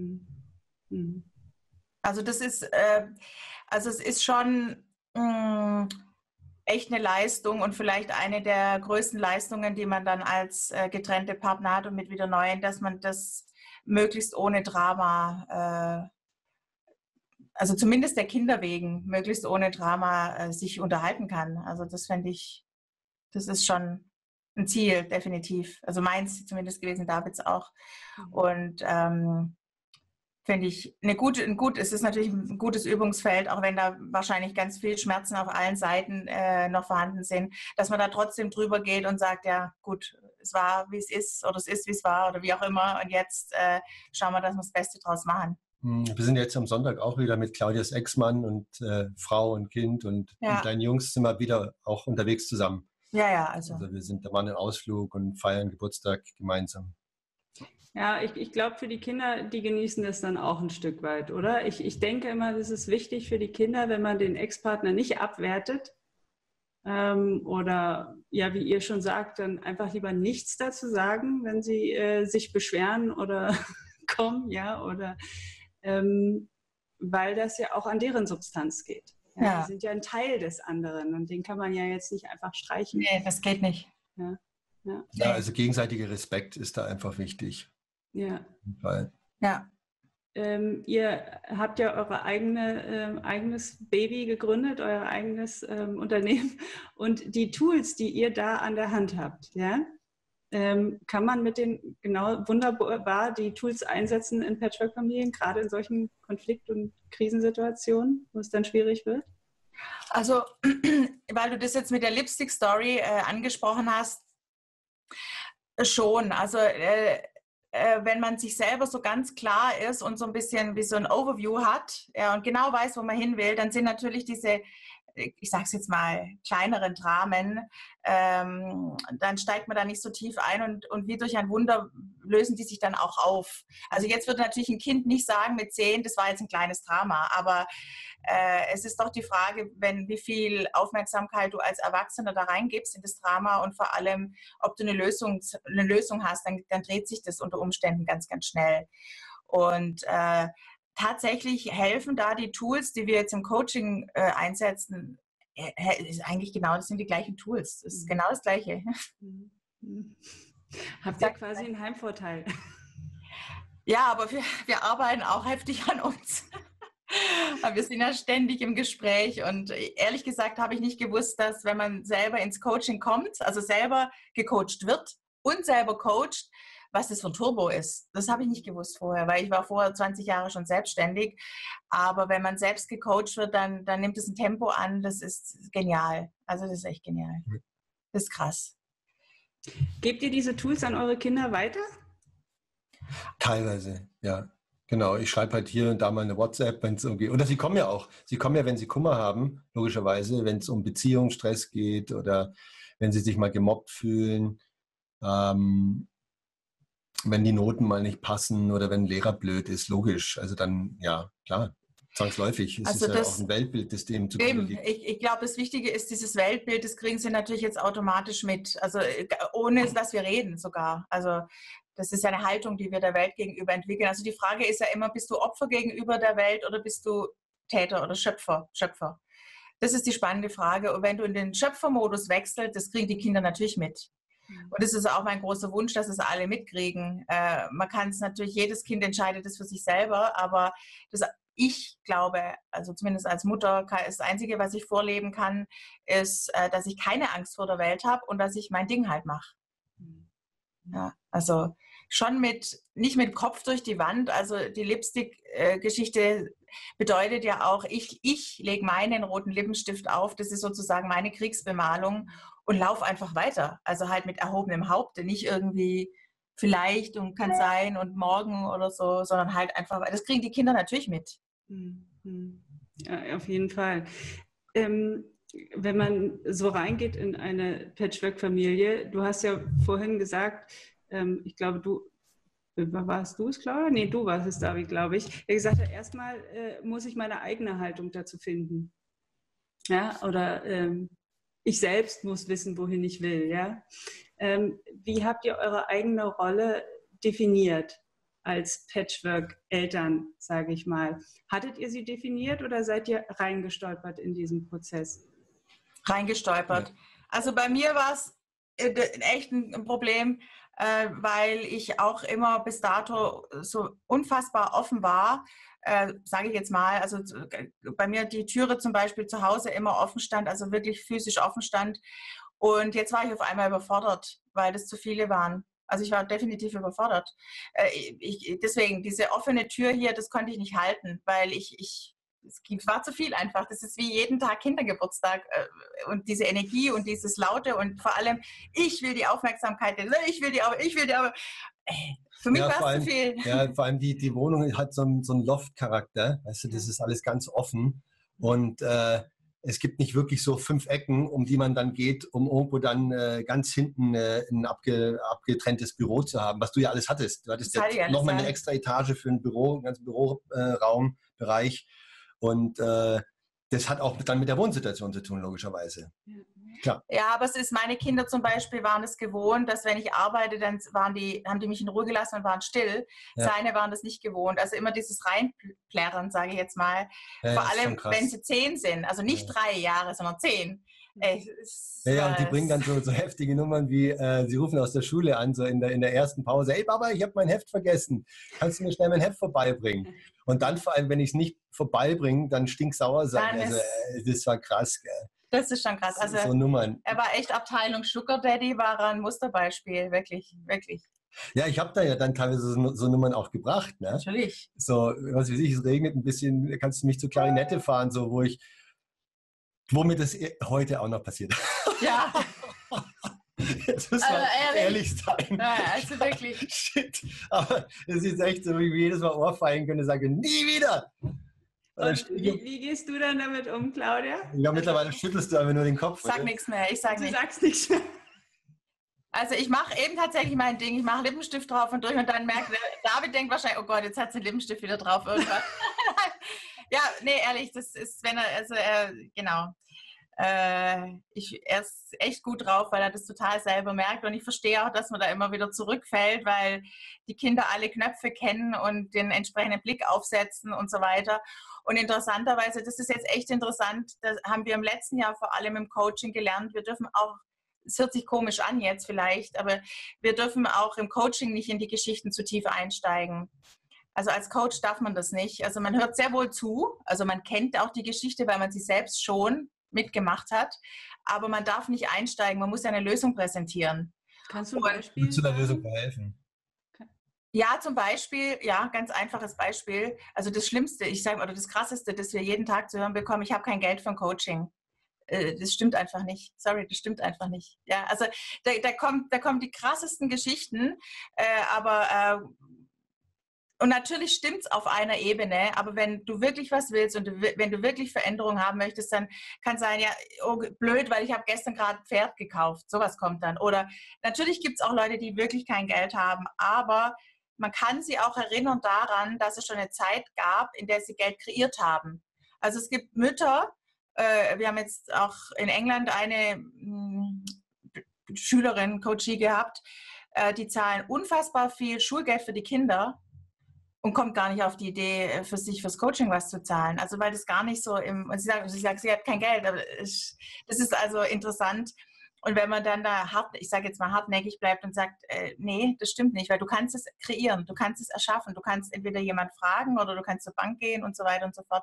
Mhm. Also das ist, äh, also es ist schon mh, echt eine Leistung und vielleicht eine der größten Leistungen, die man dann als äh, getrennte Partner hat und mit wieder neuen, dass man das möglichst ohne Drama, äh, also zumindest der Kinder wegen, möglichst ohne Drama äh, sich unterhalten kann. Also das fände ich, das ist schon ein Ziel, definitiv. Also meins zumindest gewesen, Davids auch. Und ähm, finde ich eine gute, ein gut, es ist natürlich ein gutes Übungsfeld, auch wenn da wahrscheinlich ganz viel Schmerzen auf allen Seiten äh, noch vorhanden sind, dass man da trotzdem drüber geht und sagt, ja gut, es war, wie es ist oder es ist, wie es war oder wie auch immer und jetzt äh, schauen wir, dass wir das Beste draus machen. Wir sind jetzt am Sonntag auch wieder mit Claudias Ex-Mann und äh, Frau und Kind und ja. mit deinen Jungs sind wir wieder auch unterwegs zusammen. Ja, ja, also. Also wir sind da mal einen Ausflug und feiern Geburtstag gemeinsam. Ja, ich, ich glaube, für die Kinder, die genießen das dann auch ein Stück weit, oder? Ich, ich denke immer, das ist wichtig für die Kinder, wenn man den Ex-Partner nicht abwertet ähm, oder, ja, wie ihr schon sagt, dann einfach lieber nichts dazu sagen, wenn sie äh, sich beschweren oder kommen, ja, oder ähm, weil das ja auch an deren Substanz geht. Ja, ja. Die sind ja ein Teil des anderen und den kann man ja jetzt nicht einfach streichen. Nee, das geht nicht. Ja, ja. Ja, also gegenseitiger Respekt ist da einfach wichtig. Ja. Weil Ja. ähm, ihr habt ja eure eigene, ähm, eigenes Baby gegründet, euer eigenes ähm, Unternehmen und die Tools, die ihr da an der Hand habt, ja, ähm, kann man mit den genau wunderbar die Tools einsetzen in Patchwork-Familien, gerade in solchen Konflikt- und Krisensituationen, wo es dann schwierig wird? Also, weil du das jetzt mit der Lipstick-Story äh, angesprochen hast, schon. Also, äh, äh, wenn man sich selber so ganz klar ist und so ein bisschen wie so ein Overview hat, ja, und genau weiß, wo man hin will, dann sind natürlich diese, ich sage es jetzt mal, kleineren Dramen, ähm, dann steigt man da nicht so tief ein und, und wie durch ein Wunder lösen die sich dann auch auf. Also jetzt würde natürlich ein Kind nicht sagen mit zehn, das war jetzt ein kleines Drama, aber äh, es ist doch die Frage, wenn, wie viel Aufmerksamkeit du als Erwachsener da reingibst in das Drama und vor allem, ob du eine Lösung, eine Lösung hast, dann, dann dreht sich das unter Umständen ganz, ganz schnell. Und äh, tatsächlich helfen da die Tools, die wir jetzt im Coaching äh, einsetzen, äh, ist eigentlich genau, das sind die gleichen Tools. Das ist genau das Gleiche. Habt ihr quasi einen Heimvorteil? Ja, aber wir, wir arbeiten auch heftig an uns. Aber wir sind ja ständig im Gespräch und ehrlich gesagt habe ich nicht gewusst, dass wenn man selber ins Coaching kommt, also selber gecoacht wird und selber coacht, was das für ein Turbo ist. Das habe ich nicht gewusst vorher, weil ich war vorher zwanzig Jahre schon selbstständig. Aber wenn man selbst gecoacht wird, dann, dann nimmt es ein Tempo an, das ist genial. Also das ist echt genial. Das ist krass. Gebt ihr diese Tools an eure Kinder weiter? Teilweise, ja. Genau, ich schreibe halt hier und da mal eine WhatsApp, wenn es irgendwie, oder sie kommen ja auch, sie kommen ja, wenn sie Kummer haben, logischerweise, wenn es um Beziehungsstress geht oder wenn sie sich mal gemobbt fühlen, ähm, wenn die Noten mal nicht passen oder wenn ein Lehrer blöd ist, logisch, also dann, ja, klar, zwangsläufig, es also ist das, ja auch ein Weltbild, das dem zugrunde liegt. Ich, ich glaube, das Wichtige ist, dieses Weltbild, das kriegen sie natürlich jetzt automatisch mit, also ohne, dass wir reden sogar, also das ist ja eine Haltung, die wir der Welt gegenüber entwickeln. Also die Frage ist ja immer, bist du Opfer gegenüber der Welt oder bist du Täter oder Schöpfer? Schöpfer. Das ist die spannende Frage. Und wenn du in den Schöpfermodus wechselst, das kriegen die Kinder natürlich mit. Und das ist auch mein großer Wunsch, dass es alle mitkriegen. Äh, man kann es natürlich, jedes Kind entscheidet es für sich selber, aber das, ich glaube, also zumindest als Mutter, das Einzige, was ich vorleben kann, ist, äh, dass ich keine Angst vor der Welt habe und dass ich mein Ding halt mache. Ja, also schon mit, nicht mit Kopf durch die Wand, also die Lipstick-Geschichte bedeutet ja auch, ich, ich lege meinen roten Lippenstift auf, das ist sozusagen meine Kriegsbemalung und laufe einfach weiter, also halt mit erhobenem Haupte, nicht irgendwie vielleicht und kann sein und morgen oder so, sondern halt einfach, das kriegen die Kinder natürlich mit. Ja, auf jeden Fall. Ähm, wenn man so reingeht in eine Patchwork-Familie, du hast ja vorhin gesagt, ähm, ich glaube, du, warst du es, Claudia? Nee, du warst es, David, glaube ich. Der gesagt hat, erstmal äh, muss ich meine eigene Haltung dazu finden. Ja, oder ähm, ich selbst muss wissen, wohin ich will. Ja? Ähm, wie habt ihr eure eigene Rolle definiert als Patchwork-Eltern, sage ich mal? Hattet ihr sie definiert oder seid ihr reingestolpert in diesen Prozess? Reingestolpert. Ja. Also bei mir war es äh, echt ein Problem, äh, weil ich auch immer bis dato so unfassbar offen war, äh, sage ich jetzt mal. Also äh, bei mir die Türe zum Beispiel zu Hause immer offen stand, also wirklich physisch offen stand. Und jetzt war ich auf einmal überfordert, weil das zu viele waren. Also ich war definitiv überfordert. Äh, ich, deswegen, diese offene Tür hier, das konnte ich nicht halten, weil ich, ich es war zu viel einfach. Das ist wie jeden Tag Kindergeburtstag und diese Energie und dieses Laute und vor allem, ich will die Aufmerksamkeit, ich will die, ich will die, aber ey, für mich ja, war es zu viel. Ja, vor allem die, die Wohnung hat so einen, so einen Loft-Charakter, weißt du, das ist alles ganz offen und äh, es gibt nicht wirklich so fünf Ecken, um die man dann geht, um irgendwo dann äh, ganz hinten äh, ein abge, abgetrenntes Büro zu haben, was du ja alles hattest. Du hattest ja nochmal eine extra Etage für ein Büro, einen ganzen Büroraumbereich. Äh, Und äh, das hat auch dann mit der Wohnsituation zu tun, logischerweise. Klar. Ja, aber es ist, meine Kinder zum Beispiel waren es gewohnt, dass wenn ich arbeite, dann waren die, haben die mich in Ruhe gelassen und waren still. Ja. Seine waren das nicht gewohnt. Also immer dieses Reinplärren, sage ich jetzt mal. Ja, vor allem, wenn sie zehn sind, also nicht ja. drei Jahre, sondern zehn. Ey, ist, Ja, ja, und die bringen dann so, so heftige Nummern wie, äh, sie rufen aus der Schule an, so in der, in der ersten Pause, hey Papa, ich habe mein Heft vergessen, kannst du mir schnell mein Heft vorbeibringen? Und dann vor allem, wenn ich es nicht vorbeibringe, dann stinksauer sein. Dann Also ist- äh, das war krass, gell? Das ist schon krass. Also so Nummern. er war echt Abteilung Sugar Daddy, war er ein Musterbeispiel, wirklich, wirklich. Ja, ich habe da ja dann teilweise so, so Nummern auch gebracht, ne? Natürlich. So, was weiß ich, es regnet ein bisschen, kannst du mich zur Klarinette fahren, so, wo ich, womit das heute auch noch passiert. Ja, Jetzt müssen Also wir ehrlich. ehrlich sein. ja also wirklich. Shit. Aber es ist echt so, wie ich jedes Mal Ohrfeigen könnte, sage, nie wieder. Und dann Und stehe ich- wie, wie gehst du dann damit um, Claudia? ja, mittlerweile schüttelst du aber nur den Kopf. Sag oder? nichts mehr, ich sag Du nichts. sagst nichts mehr. Also ich mache eben tatsächlich mein Ding, ich mache Lippenstift drauf und durch und dann merkt David denkt wahrscheinlich, oh Gott, jetzt hat sie den Lippenstift wieder drauf irgendwas. Ja, nee, ehrlich, das ist, wenn er, also er, genau. Äh, ich, er ist echt gut drauf, weil er das total selber merkt und ich verstehe auch, dass man da immer wieder zurückfällt, weil die Kinder alle Knöpfe kennen und den entsprechenden Blick aufsetzen und so weiter. Und interessanterweise, das ist jetzt echt interessant, das haben wir im letzten Jahr vor allem im Coaching gelernt, wir dürfen auch, es hört sich komisch an jetzt vielleicht, aber wir dürfen auch im Coaching nicht in die Geschichten zu tief einsteigen. Also als Coach darf man das nicht. Also man hört sehr wohl zu, also man kennt auch die Geschichte, weil man sie selbst schon mitgemacht hat, aber man darf nicht einsteigen, man muss ja eine Lösung präsentieren. Kannst du ein Und- Beispiel Zu der sagen? Lösung verhelfen. Ja, zum Beispiel, ja, ganz einfaches Beispiel. Also das Schlimmste, ich sage, oder das Krasseste, das wir jeden Tag zu hören bekommen, ich habe kein Geld für ein Coaching. Äh, Das stimmt einfach nicht. Sorry, das stimmt einfach nicht. Ja, also da, da, kommt, da kommen die krassesten Geschichten, äh, aber äh, und natürlich stimmt es auf einer Ebene, aber wenn du wirklich was willst und du, wi- wenn du wirklich Veränderung haben möchtest, dann kann sein, ja, oh, blöd, weil ich habe gestern gerade ein Pferd gekauft. Sowas kommt dann. Oder natürlich gibt es auch Leute, die wirklich kein Geld haben, aber man kann sie auch erinnern daran, dass es schon eine Zeit gab, in der sie Geld kreiert haben. Also es gibt Mütter, äh, wir haben jetzt auch in England eine mh, Schülerin, Coachie gehabt, äh, die zahlen unfassbar viel Schulgeld für die Kinder und kommt gar nicht auf die Idee, äh, für sich fürs Coaching was zu zahlen. Also weil das gar nicht so im, und sie sagt, sie sagt, sie hat kein Geld, aber ich, das ist also interessant. Und wenn man dann da hart, ich sage jetzt mal hartnäckig bleibt und sagt, äh, nee, das stimmt nicht, weil du kannst es kreieren, du kannst es erschaffen, du kannst entweder jemand fragen oder du kannst zur Bank gehen und so weiter und so fort.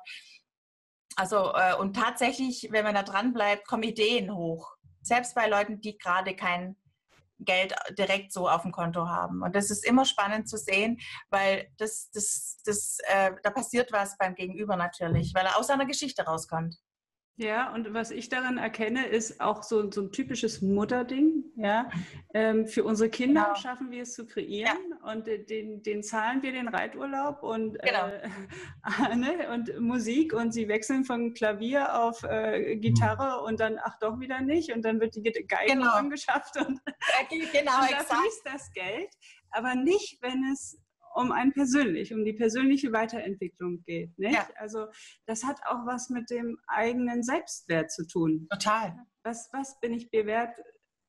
Also äh, und tatsächlich, wenn man da dran bleibt, kommen Ideen hoch. Selbst bei Leuten, die gerade kein Geld direkt so auf dem Konto haben. Und das ist immer spannend zu sehen, weil das, das, das, äh, da passiert was beim Gegenüber natürlich, weil er aus seiner Geschichte rauskommt. Ja, und was ich daran erkenne, ist auch so, so ein typisches Mutterding. Ja? Ähm, für unsere Kinder Genau. schaffen wir es zu kreieren und äh, den, den zahlen wir den Reiturlaub und, Genau. äh, ne? und Musik und sie wechseln von Klavier auf äh, Gitarre und dann, ach doch wieder nicht und dann wird die Geige Genau. angeschafft und, Genau, und da exakt. fließt das Geld, aber nicht, wenn es um ein persönlich, um die persönliche Weiterentwicklung geht. Nicht? Ja. Also das hat auch was mit dem eigenen Selbstwert zu tun. Total. Was, was bin ich mir wert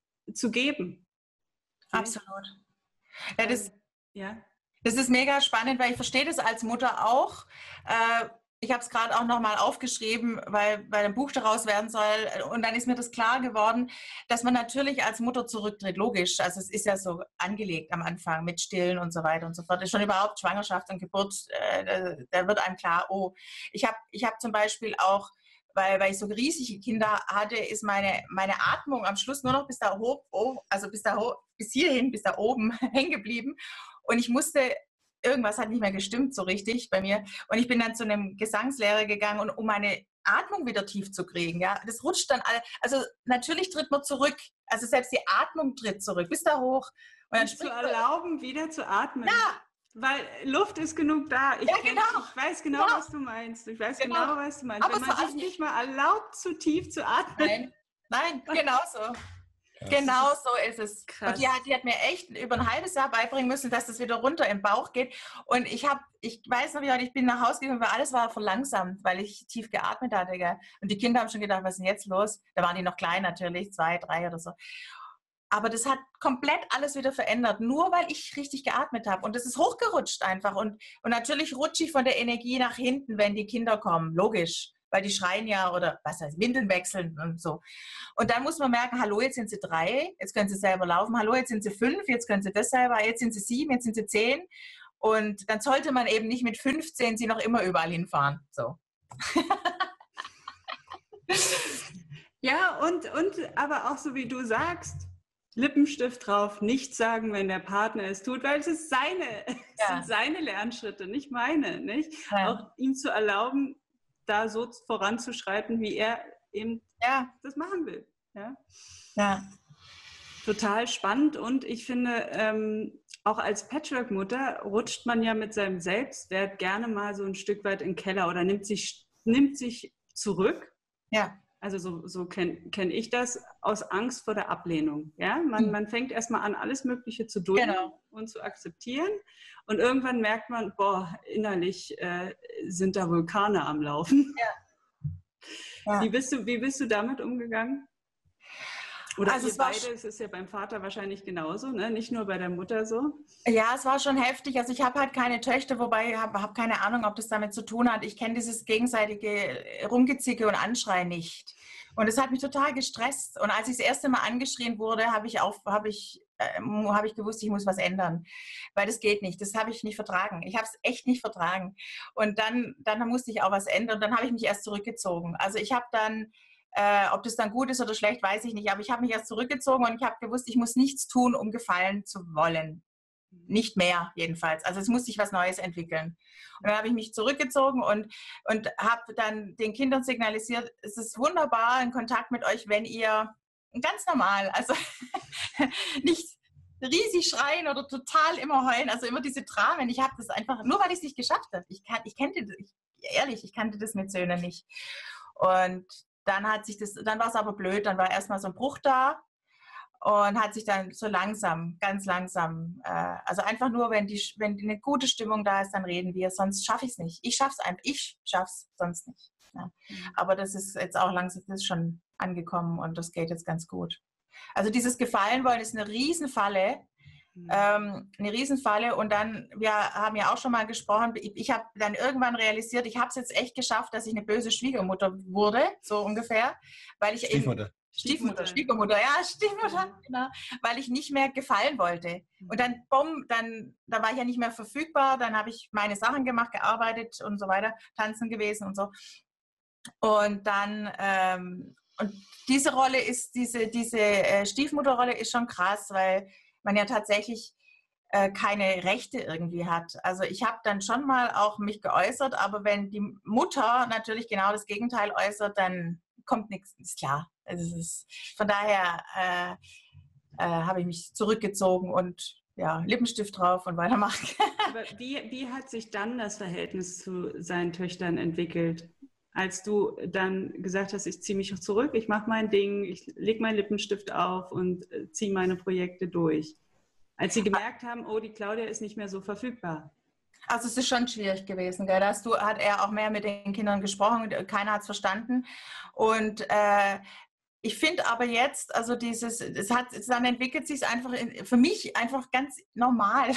zu geben? Absolut. Ja, das, Ja. das ist mega spannend, weil ich verstehe das als Mutter auch. Äh, ich habe es gerade auch nochmal aufgeschrieben, weil, weil ein Buch daraus werden soll. Und dann ist mir das klar geworden, dass man natürlich als Mutter zurücktritt. Logisch. Also es ist ja so angelegt am Anfang mit Stillen und so weiter und so fort. Das ist schon überhaupt Schwangerschaft und Geburt, äh, da, da wird einem klar, oh, ich habe ich hab zum Beispiel auch, weil, weil ich so riesige Kinder hatte, ist meine, meine Atmung am Schluss nur noch bis da hoch, oh, also bis da hoch, bis hierhin, bis da oben hängen geblieben. Und ich musste, irgendwas hat nicht mehr gestimmt so richtig bei mir. Und ich bin dann zu einem Gesangslehrer gegangen, und um meine Atmung wieder tief zu kriegen. Ja, das rutscht dann alle. Also natürlich tritt man zurück. Also selbst die Atmung tritt zurück, bis da hoch. Und dann Sich zu springt man. erlauben, wieder zu atmen. Ja, Weil Luft ist genug da. Ich, Ja, kenn- genau. ich weiß genau, Ja. was du meinst. Ich weiß Genau. genau, was du meinst. Aber Wenn man vor sich allem nicht mal erlaubt, zu tief zu atmen. nein, nein, genau so. Ja. Genau so ist es. Krass. Und die hat, die hat mir echt über ein halbes Jahr beibringen müssen, dass das wieder runter im Bauch geht. Und ich habe, ich weiß noch, wie heute, ich bin nach Hause gegangen, weil alles war verlangsamt, weil ich tief geatmet hatte. Gell? Und die Kinder haben schon gedacht, was ist denn jetzt los? Da waren die noch klein natürlich, zwei, drei oder so. Aber das hat komplett alles wieder verändert, nur weil ich richtig geatmet habe. Und das ist hochgerutscht einfach. Und, und natürlich rutsche ich von der Energie nach hinten, wenn die Kinder kommen. Logisch. weil die schreien ja oder was heißt, Windeln wechseln und so. Und dann muss man merken, hallo, jetzt sind sie drei, jetzt können sie selber laufen, hallo, jetzt sind sie fünf, jetzt können sie das selber, jetzt sind sie sieben, jetzt sind sie zehn. Und dann sollte man eben nicht mit fünfzehn sie noch immer überall hinfahren. So. Ja, und, und aber auch so wie du sagst, Lippenstift drauf, nichts sagen, wenn der Partner es tut, weil es ist seine, ja. es sind seine Lernschritte, nicht meine, nicht? Ja. Auch ihm zu erlauben, da so voranzuschreiten, wie er eben ja. das machen will. Ja. ja. Total spannend und ich finde, ähm, auch als Patchwork-Mutter rutscht man ja mit seinem Selbstwert gerne mal so ein Stück weit in den Keller oder nimmt sich, nimmt sich zurück. Ja. Also so, so kenne kenn ich das, aus Angst vor der Ablehnung. Ja? Man, mhm. man fängt erstmal an, alles Mögliche zu dulden genau. und zu akzeptieren. Und irgendwann merkt man, boah, innerlich äh, sind da Vulkane am Laufen. Ja. Ja. Wie, bist du, wie bist du damit umgegangen? Oder also ihr es war beide, es ist ja beim Vater wahrscheinlich genauso, ne? Nicht nur bei der Mutter so. Ja, es war schon heftig. Also ich habe halt keine Töchter, wobei ich habe hab keine Ahnung, ob das damit zu tun hat. Ich kenne dieses gegenseitige Rumgezicke und Anschreien nicht. Und es hat mich total gestresst. Und als ich das erste Mal angeschrien wurde, habe ich, auch, hab ich, äh, hab ich gewusst, ich muss was ändern. Weil das geht nicht. Das habe ich nicht vertragen. Ich habe es echt nicht vertragen. Und dann, dann musste ich auch was ändern. Und dann habe ich mich erst zurückgezogen. Also ich habe dann... Äh, ob das dann gut ist oder schlecht, weiß ich nicht. Aber ich habe mich erst zurückgezogen und ich habe gewusst, ich muss nichts tun, um gefallen zu wollen. Nicht mehr jedenfalls. Also es muss sich was Neues entwickeln. Und dann habe ich mich zurückgezogen und, und habe dann den Kindern signalisiert, es ist wunderbar in Kontakt mit euch, wenn ihr ganz normal, also nicht riesig schreien oder total immer heulen, also immer diese Dramen. Ich habe das einfach, nur weil ich es nicht geschafft habe. Ich, kann, ich kannte das, ich, ehrlich, ich kannte das mit Söhnen nicht. Und dann hat sich das, dann war es aber blöd, dann war erstmal so ein Bruch da und hat sich dann so langsam, ganz langsam, äh, also einfach nur, wenn die, wenn eine gute Stimmung da ist, dann reden wir, sonst schaffe ich es nicht. Ich schaffe es einfach, ich schaffe es sonst nicht. Ja. Aber das ist jetzt auch langsam, das ist schon angekommen und das geht jetzt ganz gut. Also dieses Gefallen wollen ist eine Riesenfalle, Ähm, eine Riesenfalle und dann, wir haben ja auch schon mal gesprochen, ich, ich habe dann irgendwann realisiert, ich habe es jetzt echt geschafft, dass ich eine böse Schwiegermutter wurde, so ungefähr, weil ich Stiefmutter. eben, Stiefmutter, Schwiegermutter, ja, Stiefmutter, genau, weil ich nicht mehr gefallen wollte. Und dann, bumm, dann, da war ich ja nicht mehr verfügbar, dann habe ich meine Sachen gemacht, gearbeitet und so weiter, tanzen gewesen und so. Und dann, ähm, und diese Rolle ist, diese, diese äh, Stiefmutterrolle ist schon krass, weil man ja tatsächlich äh, keine Rechte irgendwie hat. Also ich habe dann schon mal auch mich geäußert, aber wenn die Mutter natürlich genau das Gegenteil äußert, dann kommt nichts, ist klar. Also es ist, von daher äh, äh, habe ich mich zurückgezogen und ja, Lippenstift drauf und weitermachen. Aber wie, wie hat sich dann das Verhältnis zu seinen Töchtern entwickelt? Als du dann gesagt hast, ich ziehe mich zurück, ich mache mein Ding, ich lege meinen Lippenstift auf und ziehe meine Projekte durch. Als sie gemerkt haben, oh, die Claudia ist nicht mehr so verfügbar. Also es ist schon schwierig gewesen, gell? Da hast du, hat er auch mehr mit den Kindern gesprochen, keiner hat es verstanden. Und äh, ich finde aber jetzt, also dieses, es hat, dann entwickelt sich es einfach in, für mich einfach ganz normal.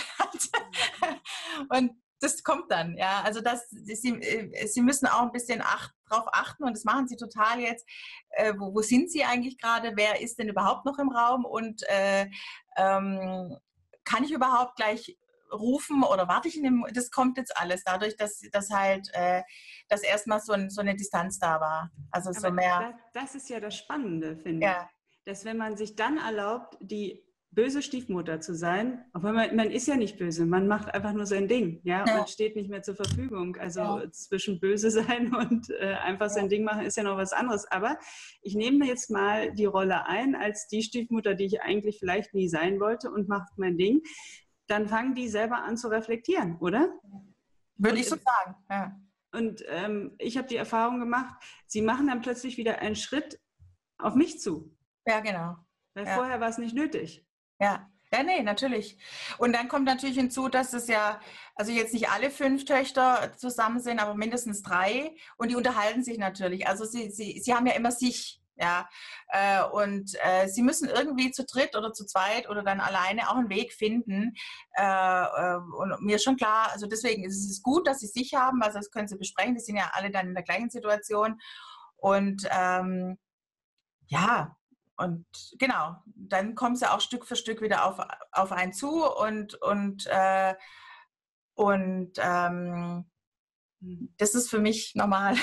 Und das kommt dann, ja. Also das, sie, sie müssen auch ein bisschen acht, drauf achten und das machen sie total jetzt. Äh, wo, wo sind sie eigentlich gerade? Wer ist denn überhaupt noch im Raum? Und äh, ähm, kann ich überhaupt gleich rufen oder warte ich in dem? Das kommt jetzt alles dadurch, dass, dass halt, äh, dass erstmal so, ein, so eine Distanz da war. Also Aber so mehr. Das, das ist ja das Spannende, finde ja. ich. Dass wenn man sich dann erlaubt, die böse Stiefmutter zu sein, obwohl man, man ist ja nicht böse, man macht einfach nur sein Ding, ja, ja. man steht nicht mehr zur Verfügung. Also ja. zwischen böse sein und äh, einfach sein ja. Ding machen ist ja noch was anderes. Aber ich nehme jetzt mal die Rolle ein als die Stiefmutter, die ich eigentlich vielleicht nie sein wollte und mache mein Ding. Dann fangen die selber an zu reflektieren, oder? Würde und, ich so sagen, ja. Und ähm, ich habe die Erfahrung gemacht, sie machen dann plötzlich wieder einen Schritt auf mich zu. Ja, genau. Weil ja. vorher war es nicht nötig. Ja, ja, nee, natürlich. Und dann kommt natürlich hinzu, dass es ja, also jetzt nicht alle fünf Töchter zusammen sind, aber mindestens drei und die unterhalten sich natürlich. Also sie, sie, sie haben ja immer sich, Ja, äh, und äh, sie müssen irgendwie zu dritt oder zu zweit oder dann alleine auch einen Weg finden. Äh, äh, und mir ist schon klar, also deswegen ist es gut, dass sie sich haben, also das können sie besprechen, die sind ja alle dann in der gleichen Situation. Und ähm, ja, und genau, dann kommen sie auch Stück für Stück wieder auf, auf einen zu und, und, äh, und ähm, das ist für mich normal.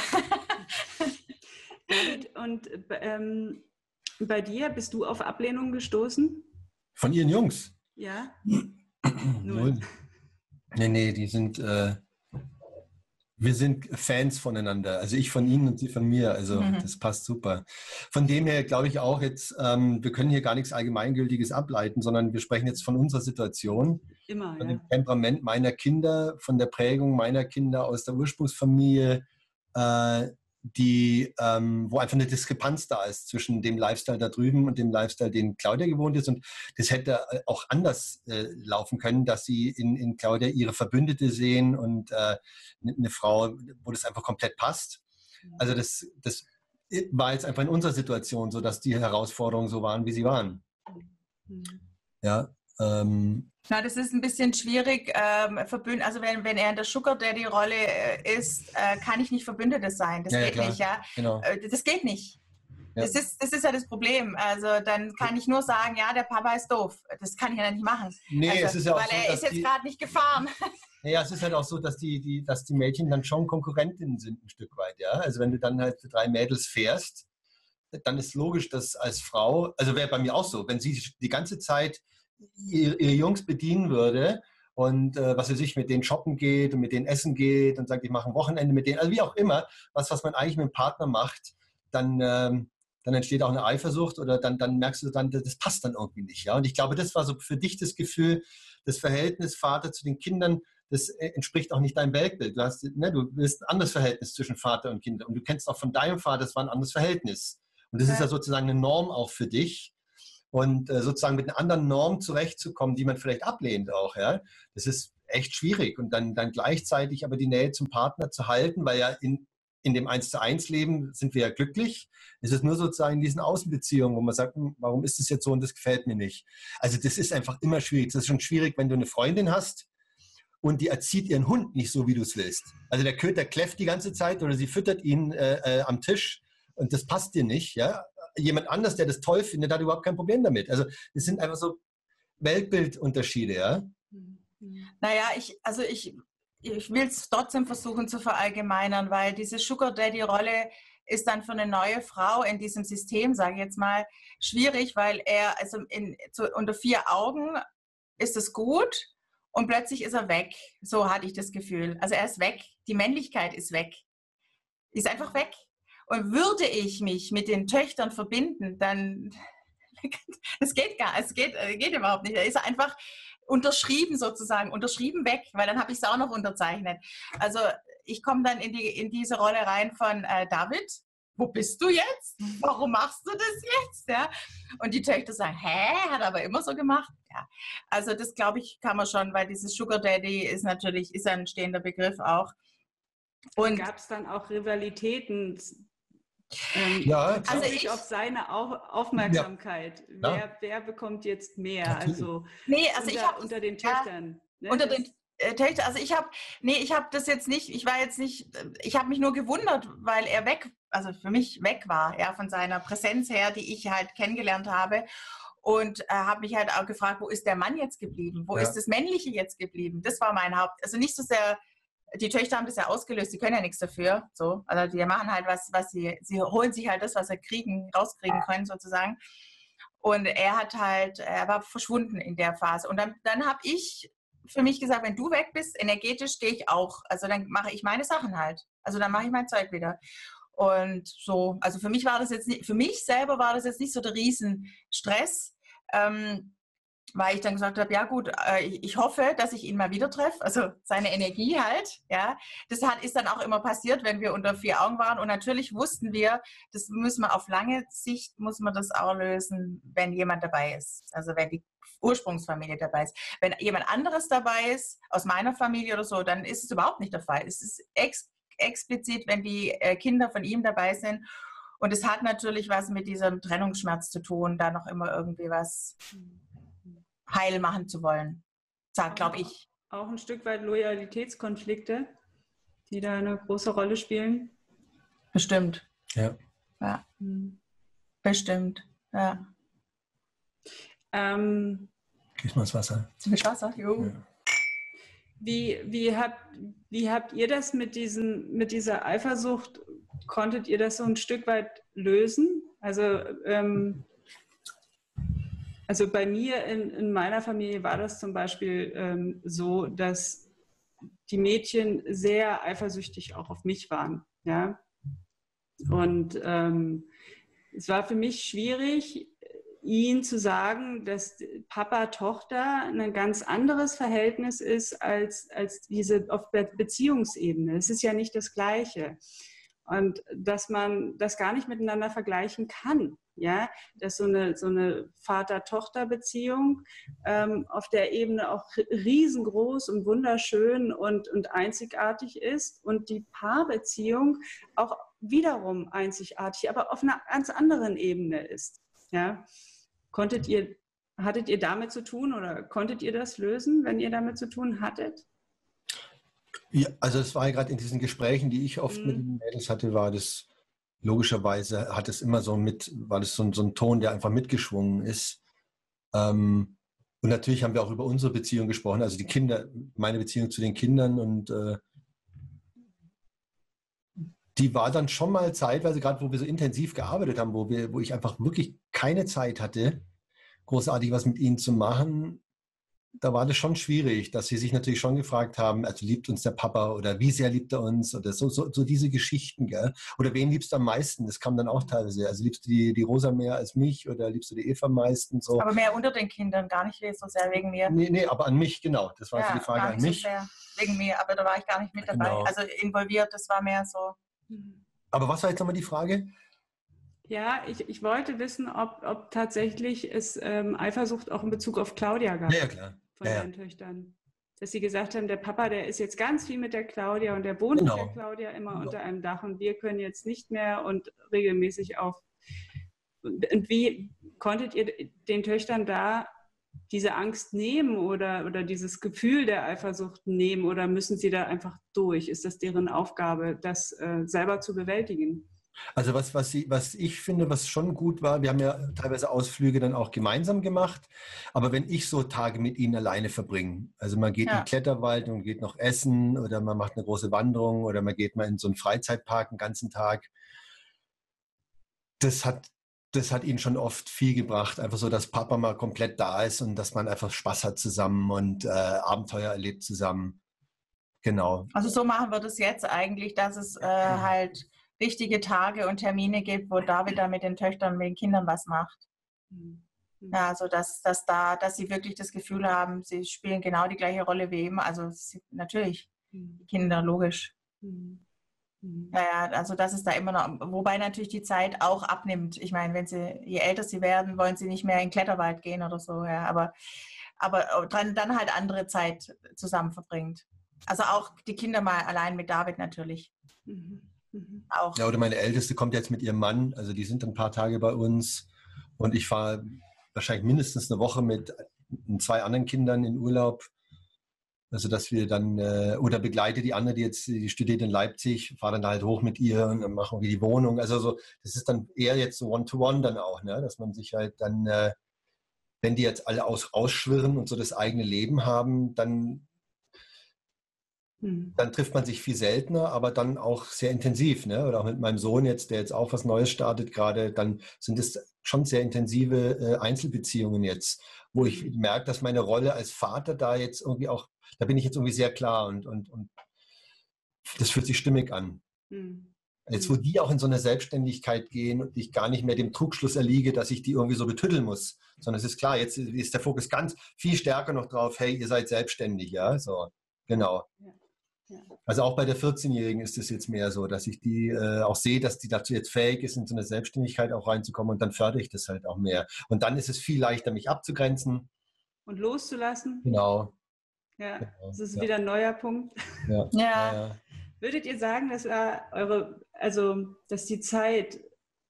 David, und ähm, bei dir, bist du auf Ablehnung gestoßen? Von ihren Jungs? Ja. Null. Nee, nee, die sind, äh, wir sind Fans voneinander. Also ich von ihnen und sie von mir. Also mhm. das passt super. Von dem her glaube ich auch jetzt, ähm, wir können hier gar nichts Allgemeingültiges ableiten, sondern wir sprechen jetzt von unserer Situation. Immer, von ja. dem Temperament meiner Kinder, von der Prägung meiner Kinder aus der Ursprungsfamilie, äh, die, ähm, wo einfach eine Diskrepanz da ist zwischen dem Lifestyle da drüben und dem Lifestyle, den Claudia gewohnt ist. Und das hätte auch anders äh, laufen können, dass sie in, in Claudia ihre Verbündete sehen und äh, eine Frau, wo das einfach komplett passt. Also das, das war jetzt einfach in unserer Situation so, dass die Herausforderungen so waren, wie sie waren. Ja, ähm, Na, das ist ein bisschen schwierig. Ähm, verbünd also wenn, wenn er in der Sugar Daddy Rolle äh, ist, äh, kann ich nicht Verbündetes sein. Das ja, geht ja, nicht, ja. Genau. Äh, das geht nicht. Ja. Das ist, das ist ja das Problem. Also dann kann ich nur sagen, ja, der Papa ist doof. Das kann ich ja nicht machen. Nee, also, es ist ja auch weil so, er ist jetzt gerade nicht gefahren. Naja, es ist halt auch so, dass die, die, dass die Mädchen dann schon Konkurrentinnen sind ein Stück weit. Ja? Also wenn du dann halt für drei Mädels fährst, dann ist logisch, dass als Frau, also wäre bei mir auch so, wenn sie die ganze Zeit ihre, ihre Jungs bedienen würde und äh, was weiß ich, mit denen shoppen geht und mit denen essen geht und sagt, ich mache ein Wochenende mit denen, also wie auch immer, was, was man eigentlich mit dem Partner macht, dann, ähm, dann entsteht auch eine Eifersucht oder dann, dann merkst du dann, das passt dann irgendwie nicht. Ja? Und ich glaube, das war so für dich das Gefühl, das Verhältnis Vater zu den Kindern, das entspricht auch nicht deinem Weltbild. Du hast, ne, du willst ein anderes Verhältnis zwischen Vater und Kind. Und du kennst auch von deinem Vater, das war ein anderes Verhältnis. Und das ja. ist ja sozusagen eine Norm auch für dich. Und äh, sozusagen mit einer anderen Norm zurechtzukommen, die man vielleicht ablehnt auch. Ja? Das ist echt schwierig. Und dann, dann gleichzeitig aber die Nähe zum Partner zu halten, weil ja in, in dem eins zu eins Leben sind wir ja glücklich. Es ist nur sozusagen in diesen Außenbeziehungen, wo man sagt, hm, warum ist das jetzt so und das gefällt mir nicht. Also das ist einfach immer schwierig. Das ist schon schwierig, wenn du eine Freundin hast, und die erzieht ihren Hund nicht so, wie du es willst. Also der Köter kläfft die ganze Zeit oder sie füttert ihn äh, äh, am Tisch und das passt dir nicht. Ja? Jemand anders, der das toll findet, hat überhaupt kein Problem damit. Also das sind einfach so Weltbildunterschiede. Ja? Naja, ich, also ich, ich will es trotzdem versuchen zu verallgemeinern, weil diese Sugar Daddy Rolle ist dann für eine neue Frau in diesem System, sage ich jetzt mal, schwierig, weil er, also in, zu, unter vier Augen ist es gut, und plötzlich ist er weg. So hatte ich das Gefühl. Also er ist weg. Die Männlichkeit ist weg. Die ist einfach weg. Und würde ich mich mit den Töchtern verbinden, dann, es geht gar, es geht, geht überhaupt nicht. Da ist er einfach unterschrieben sozusagen, unterschrieben weg, weil dann habe ich es auch noch unterzeichnet. Also ich komme dann in, die, in diese Rolle rein von äh, David. Wo bist du jetzt? Warum machst du das jetzt? Ja? Und die Töchter sagen, hä, hat er aber immer so gemacht. Ja. Also das, glaube ich, kann man schon, weil dieses Sugar Daddy ist natürlich, ist ein stehender Begriff auch. Und gab es dann auch Rivalitäten? Ähm, ja, also ich auf seine Aufmerksamkeit. Ja. Wer, wer bekommt jetzt mehr? Also, nee, also unter, ich hab, unter den Töchtern. Ja, ne? Unter den äh, Töchtern. Also ich habe, nee, ich habe das jetzt nicht, ich war jetzt nicht, ich habe mich nur gewundert, weil er weg, also für mich weg war, ja, von seiner Präsenz her, die ich halt kennengelernt habe. Und äh, habe mich halt auch gefragt, wo ist der Mann jetzt geblieben? Wo ja. ist das Männliche jetzt geblieben? Das war mein Haupt, also nicht so sehr, die Töchter haben das ja ausgelöst, die können ja nichts dafür, so, also die machen halt was, was sie, sie holen sich halt das, was sie kriegen, rauskriegen können sozusagen. Und er hat halt, er war verschwunden in der Phase. Und dann, dann habe ich für mich gesagt, wenn du weg bist, energetisch gehe ich auch. Also dann mache ich meine Sachen halt. Also dann mache ich mein Zeug wieder. Und so, also für mich war das jetzt nicht, für mich selber war das jetzt nicht so der Riesenstress, ähm, weil ich dann gesagt habe, ja gut, äh, ich hoffe, dass ich ihn mal wieder treffe, also seine Energie halt, ja. Das hat, ist dann auch immer passiert, wenn wir unter vier Augen waren und natürlich wussten wir, das müssen wir auf lange Sicht, muss man das auch lösen, wenn jemand dabei ist, also wenn die Ursprungsfamilie dabei ist. Wenn jemand anderes dabei ist, aus meiner Familie oder so, dann ist es überhaupt nicht der Fall. Es ist ex explizit, wenn die äh, Kinder von ihm dabei sind. Und es hat natürlich was mit diesem Trennungsschmerz zu tun, da noch immer irgendwie was heil machen zu wollen, glaube ich. Auch ein Stück weit Loyalitätskonflikte, die da eine große Rolle spielen. Bestimmt. Ja. Ja. Mhm. Bestimmt. Ja. Ähm, Gieß mal das Wasser. Mit Wasser? Jo. Ja. Wie, wie, habt, wie habt ihr das mit, diesen, mit dieser Eifersucht, konntet ihr das so ein Stück weit lösen? Also, ähm, also bei mir in, in meiner Familie war das zum Beispiel ähm, so, dass die Mädchen sehr eifersüchtig auch auf mich waren. Ja? Und ähm, es war für mich schwierig, ihnen zu sagen, dass Papa-Tochter ein ganz anderes Verhältnis ist als, als diese auf Beziehungsebene. Es ist ja nicht das Gleiche. Und dass man das gar nicht miteinander vergleichen kann. Ja? Dass so eine, so eine Vater-Tochter-Beziehung ähm, auf der Ebene auch riesengroß und wunderschön und, und einzigartig ist und die Paarbeziehung auch wiederum einzigartig, aber auf einer ganz anderen Ebene ist. Ja? Konntet ihr, hattet ihr damit zu tun oder konntet ihr das lösen, wenn ihr damit zu tun hattet? Ja, also es war ja gerade in diesen Gesprächen, die ich oft Mhm. mit den Mädels hatte, war das logischerweise, hat es immer so mit, war das so ein, so ein Ton, der einfach mitgeschwungen ist. Ähm, und natürlich haben wir auch über unsere Beziehung gesprochen, also die Kinder, meine Beziehung zu den Kindern und äh, die war dann schon mal zeitweise, gerade wo wir so intensiv gearbeitet haben, wo, wir, wo ich einfach wirklich keine Zeit hatte, großartig was mit ihnen zu machen, da war das schon schwierig, dass sie sich natürlich schon gefragt haben, also liebt uns der Papa oder wie sehr liebt er uns oder so, so, so diese Geschichten, gell? Oder wen liebst du am meisten? Das kam dann auch teilweise. Also liebst du die, die Rosa mehr als mich oder liebst du die Eva am meisten? So. Aber mehr unter den Kindern, gar nicht so sehr wegen mir. Nee, nee, aber an mich, genau. Das war ja, so die Frage gar nicht an mich. So sehr wegen mir, aber da war ich gar nicht mit dabei. Genau. Also involviert, das war mehr so. Aber was war jetzt nochmal die Frage? Ja, ich, ich wollte wissen, ob, ob tatsächlich es ähm, Eifersucht auch in Bezug auf Claudia gab. Ja, ja klar. Von ja, deinen ja. Töchtern. Dass sie gesagt haben, der Papa, der ist jetzt ganz viel mit der Claudia und der wohnt Genau. mit der Claudia immer Genau. unter einem Dach und wir können jetzt nicht mehr und regelmäßig auf. Und wie konntet ihr den Töchtern da diese Angst nehmen oder, oder dieses Gefühl der Eifersucht nehmen oder müssen sie da einfach durch? Ist das deren Aufgabe, das äh, selber zu bewältigen? Also was, was, sie, was ich finde, was schon gut war, wir haben ja teilweise Ausflüge dann auch gemeinsam gemacht, aber wenn ich so Tage mit ihnen alleine verbringe, also man geht ja. in den Kletterwald und geht noch essen oder man macht eine große Wanderung oder man geht mal in so einen Freizeitpark einen ganzen Tag, das hat, das hat ihnen schon oft viel gebracht, einfach so, dass Papa mal komplett da ist und dass man einfach Spaß hat zusammen und äh, Abenteuer erlebt zusammen. Genau. Also so machen wir das jetzt eigentlich, dass es äh, halt wichtige Tage und Termine gibt, wo David da mit den Töchtern, mit den Kindern was macht. Mhm. Ja, also dass, dass da, dass sie wirklich das Gefühl haben, sie spielen genau die gleiche Rolle wie immer. Also sie, natürlich, mhm. Kinder, logisch. Mhm. Ja, ja, also das ist da immer noch, wobei natürlich die Zeit auch abnimmt. Ich meine, wenn sie, je älter sie werden, wollen sie nicht mehr in den Kletterwald gehen oder so, ja, aber, aber dann, dann halt andere Zeit zusammen verbringt. Also auch die Kinder mal allein mit David natürlich. Mhm. Mhm. Auch. Ja, oder meine Älteste kommt jetzt mit ihrem Mann, also die sind ein paar Tage bei uns und ich fahre wahrscheinlich mindestens eine Woche mit zwei anderen Kindern in Urlaub, also dass wir dann, äh, oder begleite die andere, die jetzt, die studiert in Leipzig, fahre dann halt hoch mit ihr und dann machen wir die Wohnung, also so, das ist dann eher jetzt so One-to-One dann auch, ne? Dass man sich halt dann, äh, wenn die jetzt alle aus, ausschwirren und so das eigene Leben haben, dann Dann trifft man sich viel seltener, aber dann auch sehr intensiv. Ne? Oder auch mit meinem Sohn jetzt, der jetzt auch was Neues startet gerade, dann sind es schon sehr intensive äh, Einzelbeziehungen jetzt, wo ich merke, dass meine Rolle als Vater da jetzt irgendwie auch, da bin ich jetzt irgendwie sehr klar und, und, und das fühlt sich stimmig an. Mhm. Jetzt, wo die auch in so eine Selbstständigkeit gehen und ich gar nicht mehr dem Trugschluss erliege, dass ich die irgendwie so betütteln muss, sondern es ist klar, jetzt ist der Fokus ganz viel stärker noch drauf, hey, ihr seid selbstständig, ja, so, genau. Ja. Ja. Also auch bei der vierzehnjährigen ist es jetzt mehr so, dass ich die äh, auch sehe, dass die dazu jetzt fähig ist, in so eine Selbstständigkeit auch reinzukommen und dann fördere ich das halt auch mehr. Und dann ist es viel leichter, mich abzugrenzen. Und loszulassen. Genau. Ja, genau. das ist ja. wieder ein neuer Punkt. Ja. ja. ja. Würdet ihr sagen, dass äh, eure, also dass die Zeit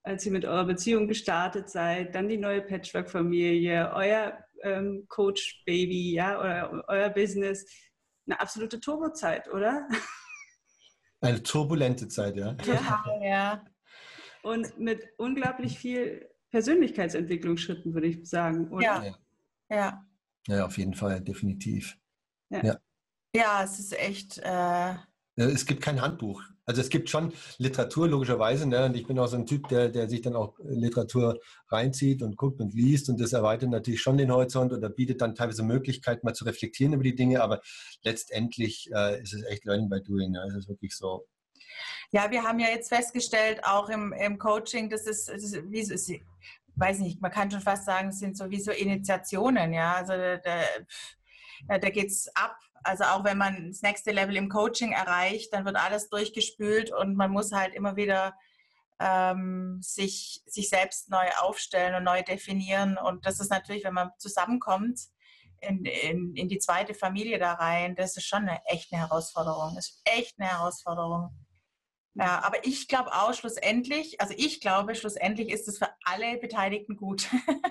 als ihr mit eurer Beziehung gestartet seid, dann die neue Patchwork-Familie, euer ähm, Coach-Baby, ja, oder euer Business. Eine absolute Turbozeit, oder? Eine turbulente Zeit, ja. Total, ja. Und mit unglaublich viel Persönlichkeitsentwicklungsschritten, würde ich sagen, oder? Ja, ja. Ja, auf jeden Fall, definitiv. Ja, Ja. Ja, es ist echt... Äh, Es gibt kein Handbuch. Also es gibt schon Literatur, logischerweise. Ne? Und ich bin auch so ein Typ, der, der sich dann auch Literatur reinzieht und guckt und liest. Und das erweitert natürlich schon den Horizont oder bietet dann teilweise Möglichkeiten, mal zu reflektieren über die Dinge. Aber letztendlich äh, ist es echt Learning by Doing. Ne? Es ist wirklich so. Ja, wir haben ja jetzt festgestellt, auch im, im Coaching, das ist, das ist wie es ist, weiß nicht, man kann schon fast sagen, es sind so wie so Initiationen, ja. Also da, da, da geht es ab. Also auch wenn man das nächste Level im Coaching erreicht, dann wird alles durchgespült und man muss halt immer wieder ähm, sich, sich selbst neu aufstellen und neu definieren. Und das ist natürlich, wenn man zusammenkommt in, in, in die zweite Familie da rein, das ist schon eine echt eine Herausforderung. Das ist echt eine Herausforderung. Ja, aber ich glaube auch schlussendlich, also ich glaube schlussendlich ist es für alle Beteiligten gut.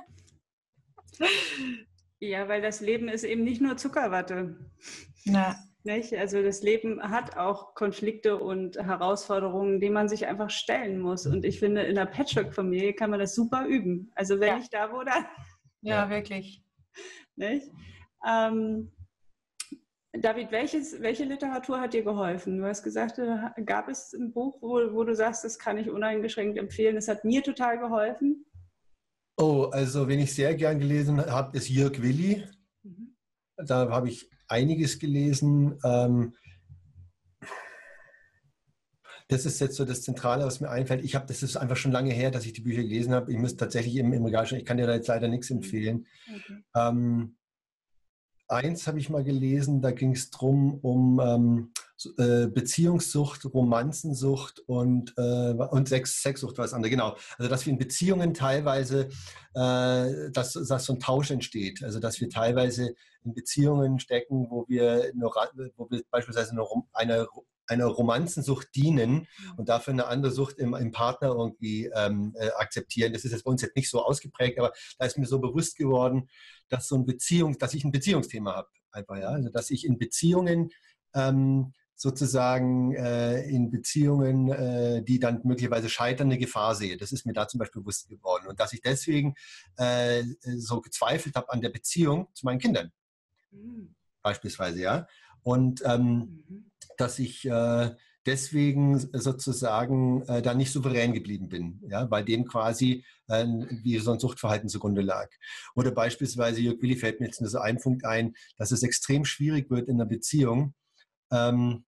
Ja, weil das Leben ist eben nicht nur Zuckerwatte. Ja. Nicht? Also das Leben hat auch Konflikte und Herausforderungen, denen man sich einfach stellen muss. Und ich finde, in einer Patchwork-Familie kann man das super üben. Also wenn Ja. nicht da, wo dann. Ja, wirklich. Nicht? Ähm, David, welches, welche Literatur hat dir geholfen? Du hast gesagt, gab es ein Buch, wo, wo du sagst, das kann ich uneingeschränkt empfehlen. Das hat mir total geholfen. Oh, also wen ich sehr gern gelesen habe, ist Jörg Willi. Mhm. Da habe ich einiges gelesen. Ähm, das ist jetzt so das Zentrale, was mir einfällt. Ich habe, das ist einfach schon lange her, dass ich die Bücher gelesen habe. Ich muss tatsächlich im, im Regal schauen. Ich kann dir da jetzt leider nichts empfehlen. Okay. Ähm, eins habe ich mal gelesen, da ging es drum um ähm, äh, Beziehungssucht, Romanzensucht und, äh, und Sex, Sexsucht war das andere, genau. Also dass wir in Beziehungen teilweise, äh, dass, dass so ein Tausch entsteht. Also dass wir teilweise in Beziehungen stecken, wo wir, nur, wo wir beispielsweise eine, eine, einer Romanzensucht dienen und dafür eine andere Sucht im, im Partner irgendwie ähm, äh, akzeptieren. Das ist jetzt bei uns jetzt nicht so ausgeprägt, aber da ist mir so bewusst geworden, dass so ein Beziehung, dass ich ein Beziehungsthema habe, einfach, ja. Also dass ich in Beziehungen ähm, sozusagen äh, in Beziehungen, äh, die dann möglicherweise scheitern, eine Gefahr sehe. Das ist mir da zum Beispiel bewusst geworden. Und dass ich deswegen äh, so gezweifelt habe an der Beziehung zu meinen Kindern. Mhm. Beispielsweise, ja. Und ähm, mhm. dass ich äh, deswegen sozusagen äh, da nicht souverän geblieben bin, ja, weil dem quasi äh, wie so ein Suchtverhalten zugrunde lag. Oder beispielsweise, Jörg Willi fällt mir jetzt nur so ein Punkt ein, dass es extrem schwierig wird in einer Beziehung, ähm,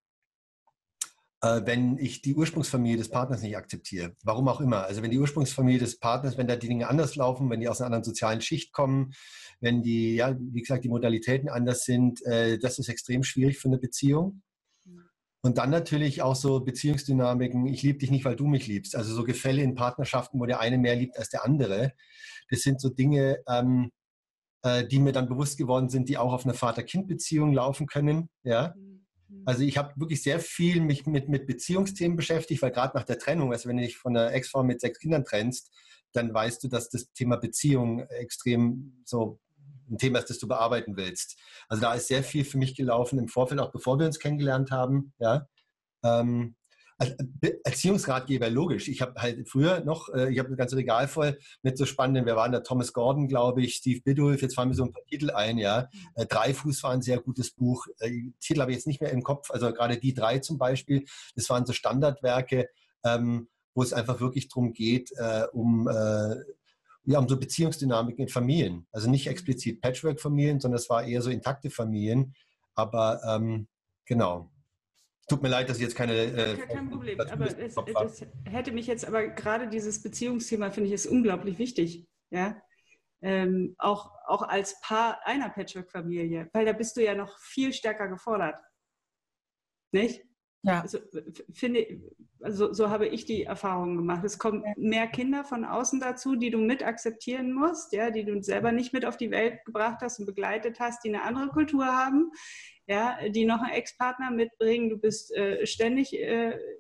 äh, wenn ich die Ursprungsfamilie des Partners nicht akzeptiere. Warum auch immer. Also wenn die Ursprungsfamilie des Partners, wenn da die Dinge anders laufen, wenn die aus einer anderen sozialen Schicht kommen, wenn die, ja, wie gesagt, die Modalitäten anders sind, äh, das ist extrem schwierig für eine Beziehung. Und dann natürlich auch so Beziehungsdynamiken, ich liebe dich nicht, weil du mich liebst. Also so Gefälle in Partnerschaften, wo der eine mehr liebt als der andere. Das sind so Dinge, ähm, äh, die mir dann bewusst geworden sind, die auch auf einer Vater-Kind-Beziehung laufen können. Ja? Also ich habe wirklich sehr viel mich mit, mit Beziehungsthemen beschäftigt, weil gerade nach der Trennung, also wenn du dich von einer Ex-Frau mit sechs Kindern trennst, dann weißt du, dass das Thema Beziehung extrem so ein Thema ist, das du bearbeiten willst. Also da ist sehr viel für mich gelaufen im Vorfeld, auch bevor wir uns kennengelernt haben. Ja. Ähm, Erziehungsratgeber, logisch. Ich habe halt früher noch, äh, ich habe ein ganzes Regal voll mit so spannenden, wer waren da? Thomas Gordon, glaube ich, Steve Biddulph, jetzt fallen mir so ein paar Titel ein, ja. Äh, Dreifuß war ein sehr gutes Buch. Äh, Titel habe ich jetzt nicht mehr im Kopf, also gerade die drei zum Beispiel, das waren so Standardwerke, ähm, wo es einfach wirklich darum geht, äh, um äh, ja, um so Beziehungsdynamiken in Familien. Also nicht explizit Patchwork-Familien, sondern es war eher so intakte Familien. Aber ähm, genau. Tut mir leid, dass ich jetzt keine... Äh, Kein Problem, aber es, das hätte mich jetzt, aber gerade dieses Beziehungsthema, finde ich, ist unglaublich wichtig. Ja? Ähm, auch, auch als Paar einer Patchwork-Familie, weil da bist du ja noch viel stärker gefordert. Nicht? Ja. Also, finde, also, so habe ich die Erfahrung gemacht. Es kommen mehr Kinder von außen dazu, die du mit akzeptieren musst, ja, die du selber nicht mit auf die Welt gebracht hast und begleitet hast, die eine andere Kultur haben, ja, die noch einen Ex-Partner mitbringen. Du bist äh, ständig äh,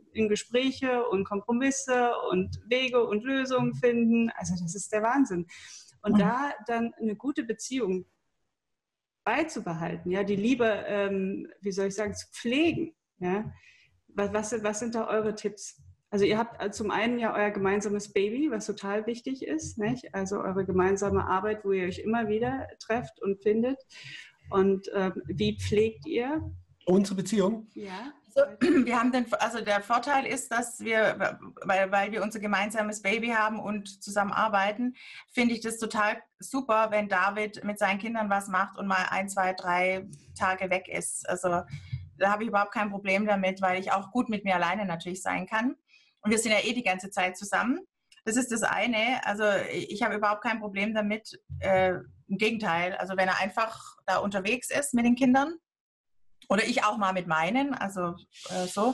in Gespräche und Kompromisse und Wege und Lösungen finden. Also das ist der Wahnsinn. Und mhm. da dann eine gute Beziehung beizubehalten, ja, die Liebe, ähm, wie soll ich sagen, zu pflegen. Ja? Was, was, was sind da eure Tipps? Also ihr habt zum einen ja euer gemeinsames Baby, was total wichtig ist, nicht? Also eure gemeinsame Arbeit, wo ihr euch immer wieder trefft und findet. Und ähm, wie pflegt ihr unsere Beziehung? Ja. Also, wir haben den, also der Vorteil ist, dass wir, weil, weil wir unser gemeinsames Baby haben und zusammen arbeiten, finde ich das total super, wenn David mit seinen Kindern was macht und mal ein, zwei, drei Tage weg ist. Also da habe ich überhaupt kein Problem damit, weil ich auch gut mit mir alleine natürlich sein kann. Und wir sind ja eh die ganze Zeit zusammen. Das ist das eine. Also ich habe überhaupt kein Problem damit. Äh, im Gegenteil. Also wenn er einfach da unterwegs ist mit den Kindern oder ich auch mal mit meinen, also äh, so.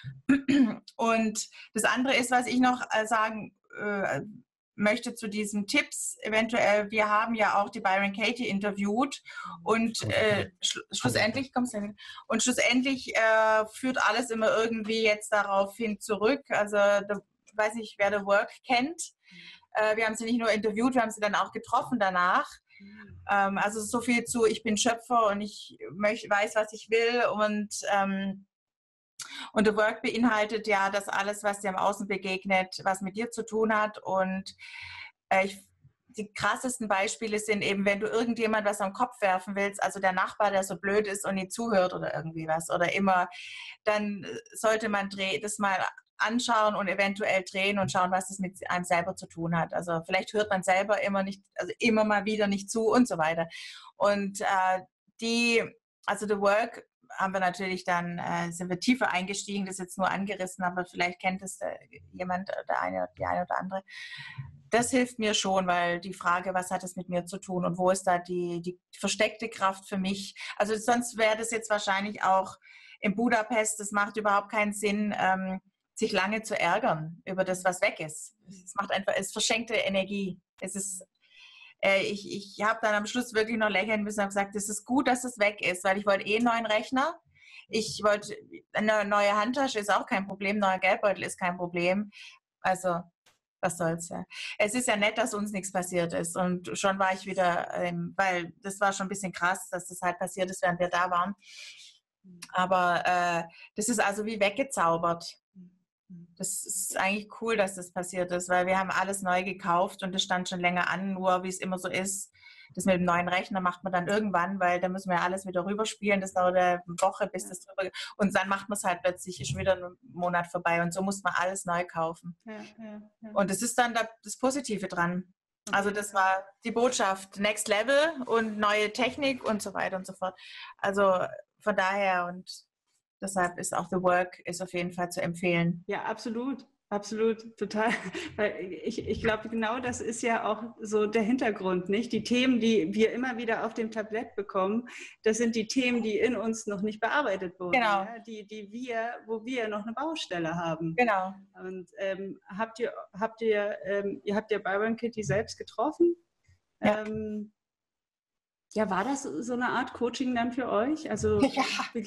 Und das andere ist, was ich noch äh, sagen äh, möchte zu diesen Tipps. Eventuell, wir haben ja auch die Byron Katie interviewt und äh, sch schlussendlich kommst du hin, und schlussendlich äh, führt alles immer irgendwie jetzt darauf hin zurück. Also da, weiß nicht, wer The Work kennt. Äh, wir haben sie nicht nur interviewt, wir haben sie dann auch getroffen danach. Ähm, also so viel zu, ich bin Schöpfer und ich möcht, weiß, was ich will, und ähm, Und The Work beinhaltet ja das alles, was dir im Außen begegnet, was mit dir zu tun hat. Und äh, ich, die krassesten Beispiele sind eben, wenn du irgendjemand was am Kopf werfen willst, also der Nachbar, der so blöd ist und nie zuhört oder irgendwie was, oder immer, dann sollte man das mal anschauen und eventuell drehen und schauen, was das mit einem selber zu tun hat. Also vielleicht hört man selber immer nicht, also immer mal wieder nicht zu und so weiter. Und äh, die, also The Work haben wir natürlich dann, äh, sind wir tiefer eingestiegen, das ist jetzt nur angerissen, aber vielleicht kennt es äh, jemand, der eine, die eine oder andere. Das hilft mir schon, weil die Frage, was hat es mit mir zu tun und wo ist da die, die versteckte Kraft für mich? Also sonst wäre das jetzt wahrscheinlich auch in Budapest, das macht überhaupt keinen Sinn, ähm, sich lange zu ärgern über das, was weg ist. Es macht einfach, es verschenkte Energie. Es ist Ich, ich habe dann am Schluss wirklich noch lächeln müssen und gesagt, es ist gut, dass es weg ist, weil ich wollte eh einen neuen Rechner. Ich wollte, eine neue Handtasche ist auch kein Problem, neuer Geldbeutel ist kein Problem. Also, was soll's ja. Es ist ja nett, dass uns nichts passiert ist. Und schon war ich wieder, ähm, weil das war schon ein bisschen krass, dass das halt passiert ist, während wir da waren. Aber äh, das ist also wie weggezaubert. Das ist eigentlich cool, dass das passiert ist, weil wir haben alles neu gekauft und das stand schon länger an, nur wie es immer so ist. Das mit dem neuen Rechner macht man dann irgendwann, weil da müssen wir alles wieder rüberspielen. Das dauert eine Woche, bis das drüber... Und dann macht man es halt plötzlich, ist wieder ein Monat vorbei und so muss man alles neu kaufen. Ja, ja, ja. Und das ist dann das Positive dran. Also das war die Botschaft, Next Level und neue Technik und so weiter und so fort. Also von daher, und deshalb ist auch The Work ist auf jeden Fall zu empfehlen. Ja, absolut. Absolut, total. Weil ich, ich glaube, genau das ist ja auch so der Hintergrund, nicht? Die Themen, die wir immer wieder auf dem Tablett bekommen, das sind die Themen, die in uns noch nicht bearbeitet wurden. Genau. Ja? Die, die wir, wo wir noch eine Baustelle haben. Genau. Und ähm, habt ihr, habt ihr, ähm, ihr habt ja Byron Katie selbst getroffen? Ja. Ähm, ja, war das so eine Art Coaching dann für euch? Also ja.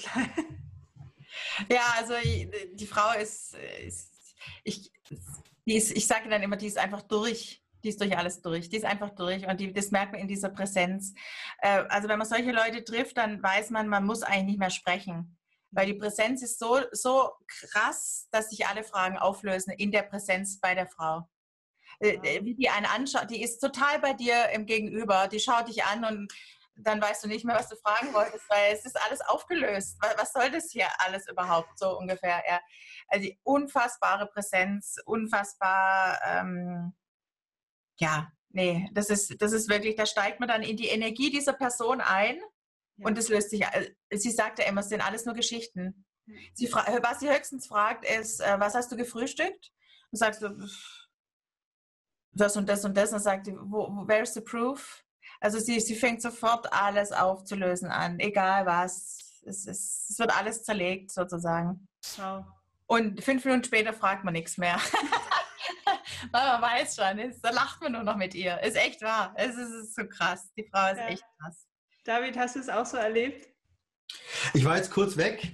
Ja, also die Frau ist, ist ich, die ist, ich sage dann immer, die ist einfach durch. Die ist durch alles durch. Die ist einfach durch und die, das merkt man in dieser Präsenz. Äh, also wenn man solche Leute trifft, dann weiß man, man muss eigentlich nicht mehr sprechen. Weil die Präsenz ist so, so krass, dass sich alle Fragen auflösen in der Präsenz bei der Frau. Äh, wie die einen anschaut, die ist total bei dir im Gegenüber. Die schaut dich an und dann weißt du nicht mehr, was du fragen wolltest, weil es ist alles aufgelöst. Was soll das hier alles überhaupt, so ungefähr? Ja. Also die unfassbare Präsenz, unfassbar, ähm, ja, nee, das ist, das ist wirklich, da steigt man dann in die Energie dieser Person ein ja. Und das löst sich, sie sagt ja immer, es sind alles nur Geschichten. Sie was sie höchstens fragt ist, was hast du gefrühstückt? Und sagst du, das und das und das, und sagt sie, where's the proof? Also sie, sie fängt sofort alles aufzulösen an, egal was. Es, ist, es wird alles zerlegt sozusagen. Wow. Und fünf Minuten später fragt man nichts mehr. Man weiß schon, ist, da lacht man nur noch mit ihr. Ist echt wahr. Es ist, es ist so krass. Die Frau ist ja. echt krass. David, hast du es auch so erlebt? Ich war jetzt kurz weg.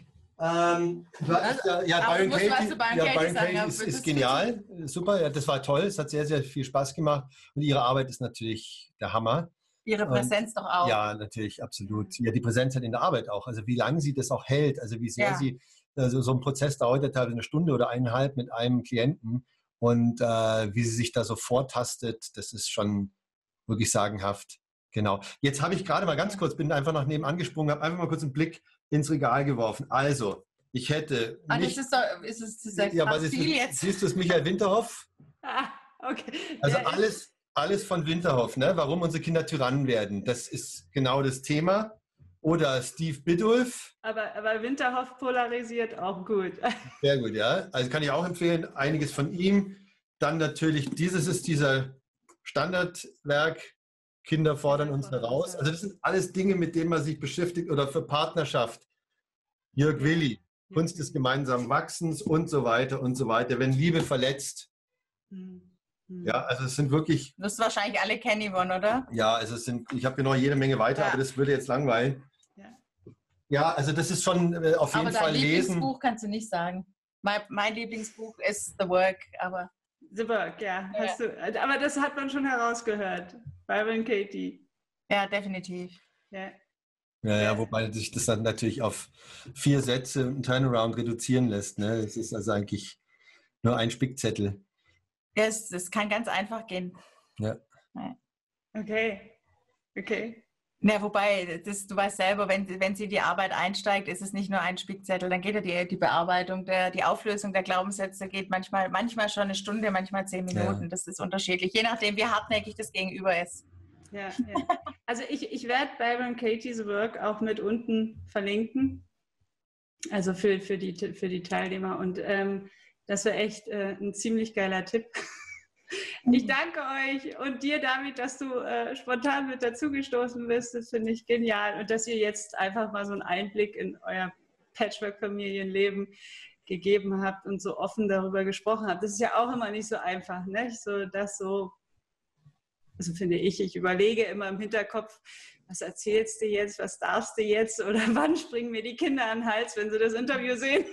Ähm, ja, ja, Byron Katie, also Byron ja, Byron Katie sagen, ist, ist genial. Super, ja, das war toll. Es hat sehr, sehr viel Spaß gemacht. Und ihre Arbeit ist natürlich der Hammer. Ihre Präsenz und, doch auch. Ja, natürlich, absolut. Ja, die Präsenz halt in der Arbeit auch. Also wie lange sie das auch hält. Also wie sehr ja. sie, also so ein Prozess dauert ja teilweise eine Stunde oder eineinhalb mit einem Klienten. Und äh, wie sie sich da so vortastet, das ist schon wirklich sagenhaft. Genau. Jetzt habe ich gerade mal ganz kurz, bin einfach nach nebenan gesprungen, habe einfach mal kurz einen Blick ins Regal geworfen. Also, ich hätte ah, nicht... Das ist, doch, ist es das ist ja, was ist viel jetzt? Siehst du es, Michael Winterhoff? Ah, okay. Also ja, alles, alles von Winterhoff, ne? Warum unsere Kinder Tyrannen werden. Das ist genau das Thema. Oder Steve Biddulph. Aber, aber Winterhoff polarisiert auch gut. Sehr gut, ja. Also kann ich auch empfehlen, einiges von ihm. Dann natürlich, dieses ist dieser Standardwerk, Kinder fordern uns heraus. Also das sind alles Dinge, mit denen man sich beschäftigt oder für Partnerschaft. Jörg Willi, Kunst des gemeinsamen Wachsens und so weiter und so weiter. Wenn Liebe verletzt. Ja, also es sind wirklich... Du wirst wahrscheinlich alle kennen, Yvonne, oder? Ja, also es sind, ich habe genau jede Menge weiter, ja. aber das würde jetzt langweilen. Ja, ja also das ist schon äh, auf jeden aber Fall dein lesen. Lieblingsbuch kannst du nicht sagen. Mein, mein Lieblingsbuch ist The Work, aber... The Work, ja. Hast ja. Du, aber das hat man schon herausgehört. Byron Katie. Ja, definitiv. Ja. Ja, ja, wobei sich das dann natürlich auf vier Sätze und Turnaround reduzieren lässt. Ne? Es ist also eigentlich nur ein Spickzettel. Ja, es, es kann ganz einfach gehen. Ja. ja. Okay. Okay. Ja, wobei, das, du weißt selber, wenn, wenn sie die Arbeit einsteigt, ist es nicht nur ein Spickzettel, dann geht ja die, die Bearbeitung, der, die Auflösung der Glaubenssätze geht manchmal, manchmal schon eine Stunde, manchmal zehn Minuten. Ja. Das ist unterschiedlich, je nachdem, wie hartnäckig das Gegenüber ist. Ja, ja. Also ich, ich werde Byron Katie's Work auch mit unten verlinken, also für, für, die, für die Teilnehmer. Und ähm, das wäre echt äh, ein ziemlich geiler Tipp. Ich danke euch und dir, David, dass du äh, spontan mit dazugestoßen bist. Das finde ich genial. Und dass ihr jetzt einfach mal so einen Einblick in euer Patchwork-Familienleben gegeben habt und so offen darüber gesprochen habt. Das ist ja auch immer nicht so einfach, ne? So, das so, also finde ich, ich überlege immer im Hinterkopf, was erzählst du jetzt, was darfst du jetzt oder wann springen mir die Kinder an den Hals, wenn sie das Interview sehen?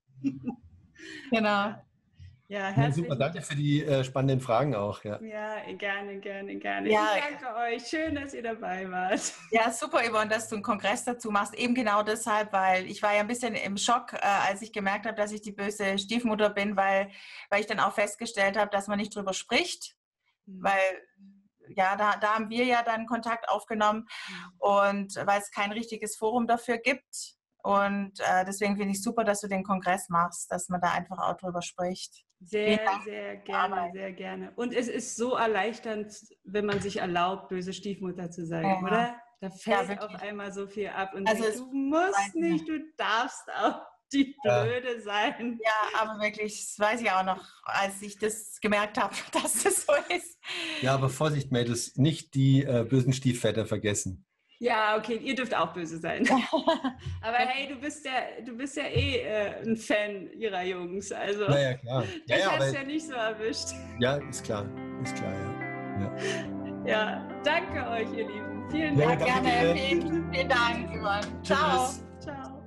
Genau. Ja, ja, super, danke für die äh, spannenden Fragen auch. Ja, ja gerne, gerne, gerne. Ja, ich danke euch. Schön, dass ihr dabei wart. Ja, super, Yvonne, dass du einen Kongress dazu machst. Eben genau deshalb, weil ich war ja ein bisschen im Schock, äh, als ich gemerkt habe, dass ich die böse Stiefmutter bin, weil, weil ich dann auch festgestellt habe, dass man nicht drüber spricht. Mhm. Weil, ja, da, da haben wir ja dann Kontakt aufgenommen mhm. und weil es kein richtiges Forum dafür gibt. Und äh, deswegen finde ich super, dass du den Kongress machst, dass man da einfach auch drüber spricht. Sehr, sehr gerne, sehr gerne. Und es ist so erleichternd, wenn man sich erlaubt, böse Stiefmutter zu sein, ja. oder? Da fällt ja, auf einmal so viel ab und also denkt, du musst nicht, du darfst auch die Blöde ja. sein. Ja, aber wirklich, das weiß ich auch noch, als ich das gemerkt habe, dass das so ist. Ja, aber Vorsicht, Mädels, nicht die äh, bösen Stiefväter vergessen. Ja, okay, ihr dürft auch böse sein. Aber hey, du bist ja, du bist ja eh äh, ein Fan ihrer Jungs. Also ja, ja, klar. Ja, ich ja, hab's ja nicht so erwischt. Ja, ist klar. Ist klar, ja. Ja, ja danke euch, ihr Lieben. Vielen ja, Dank. Gerne, vielen, vielen Dank, Yvonne. Ciao. Ciao.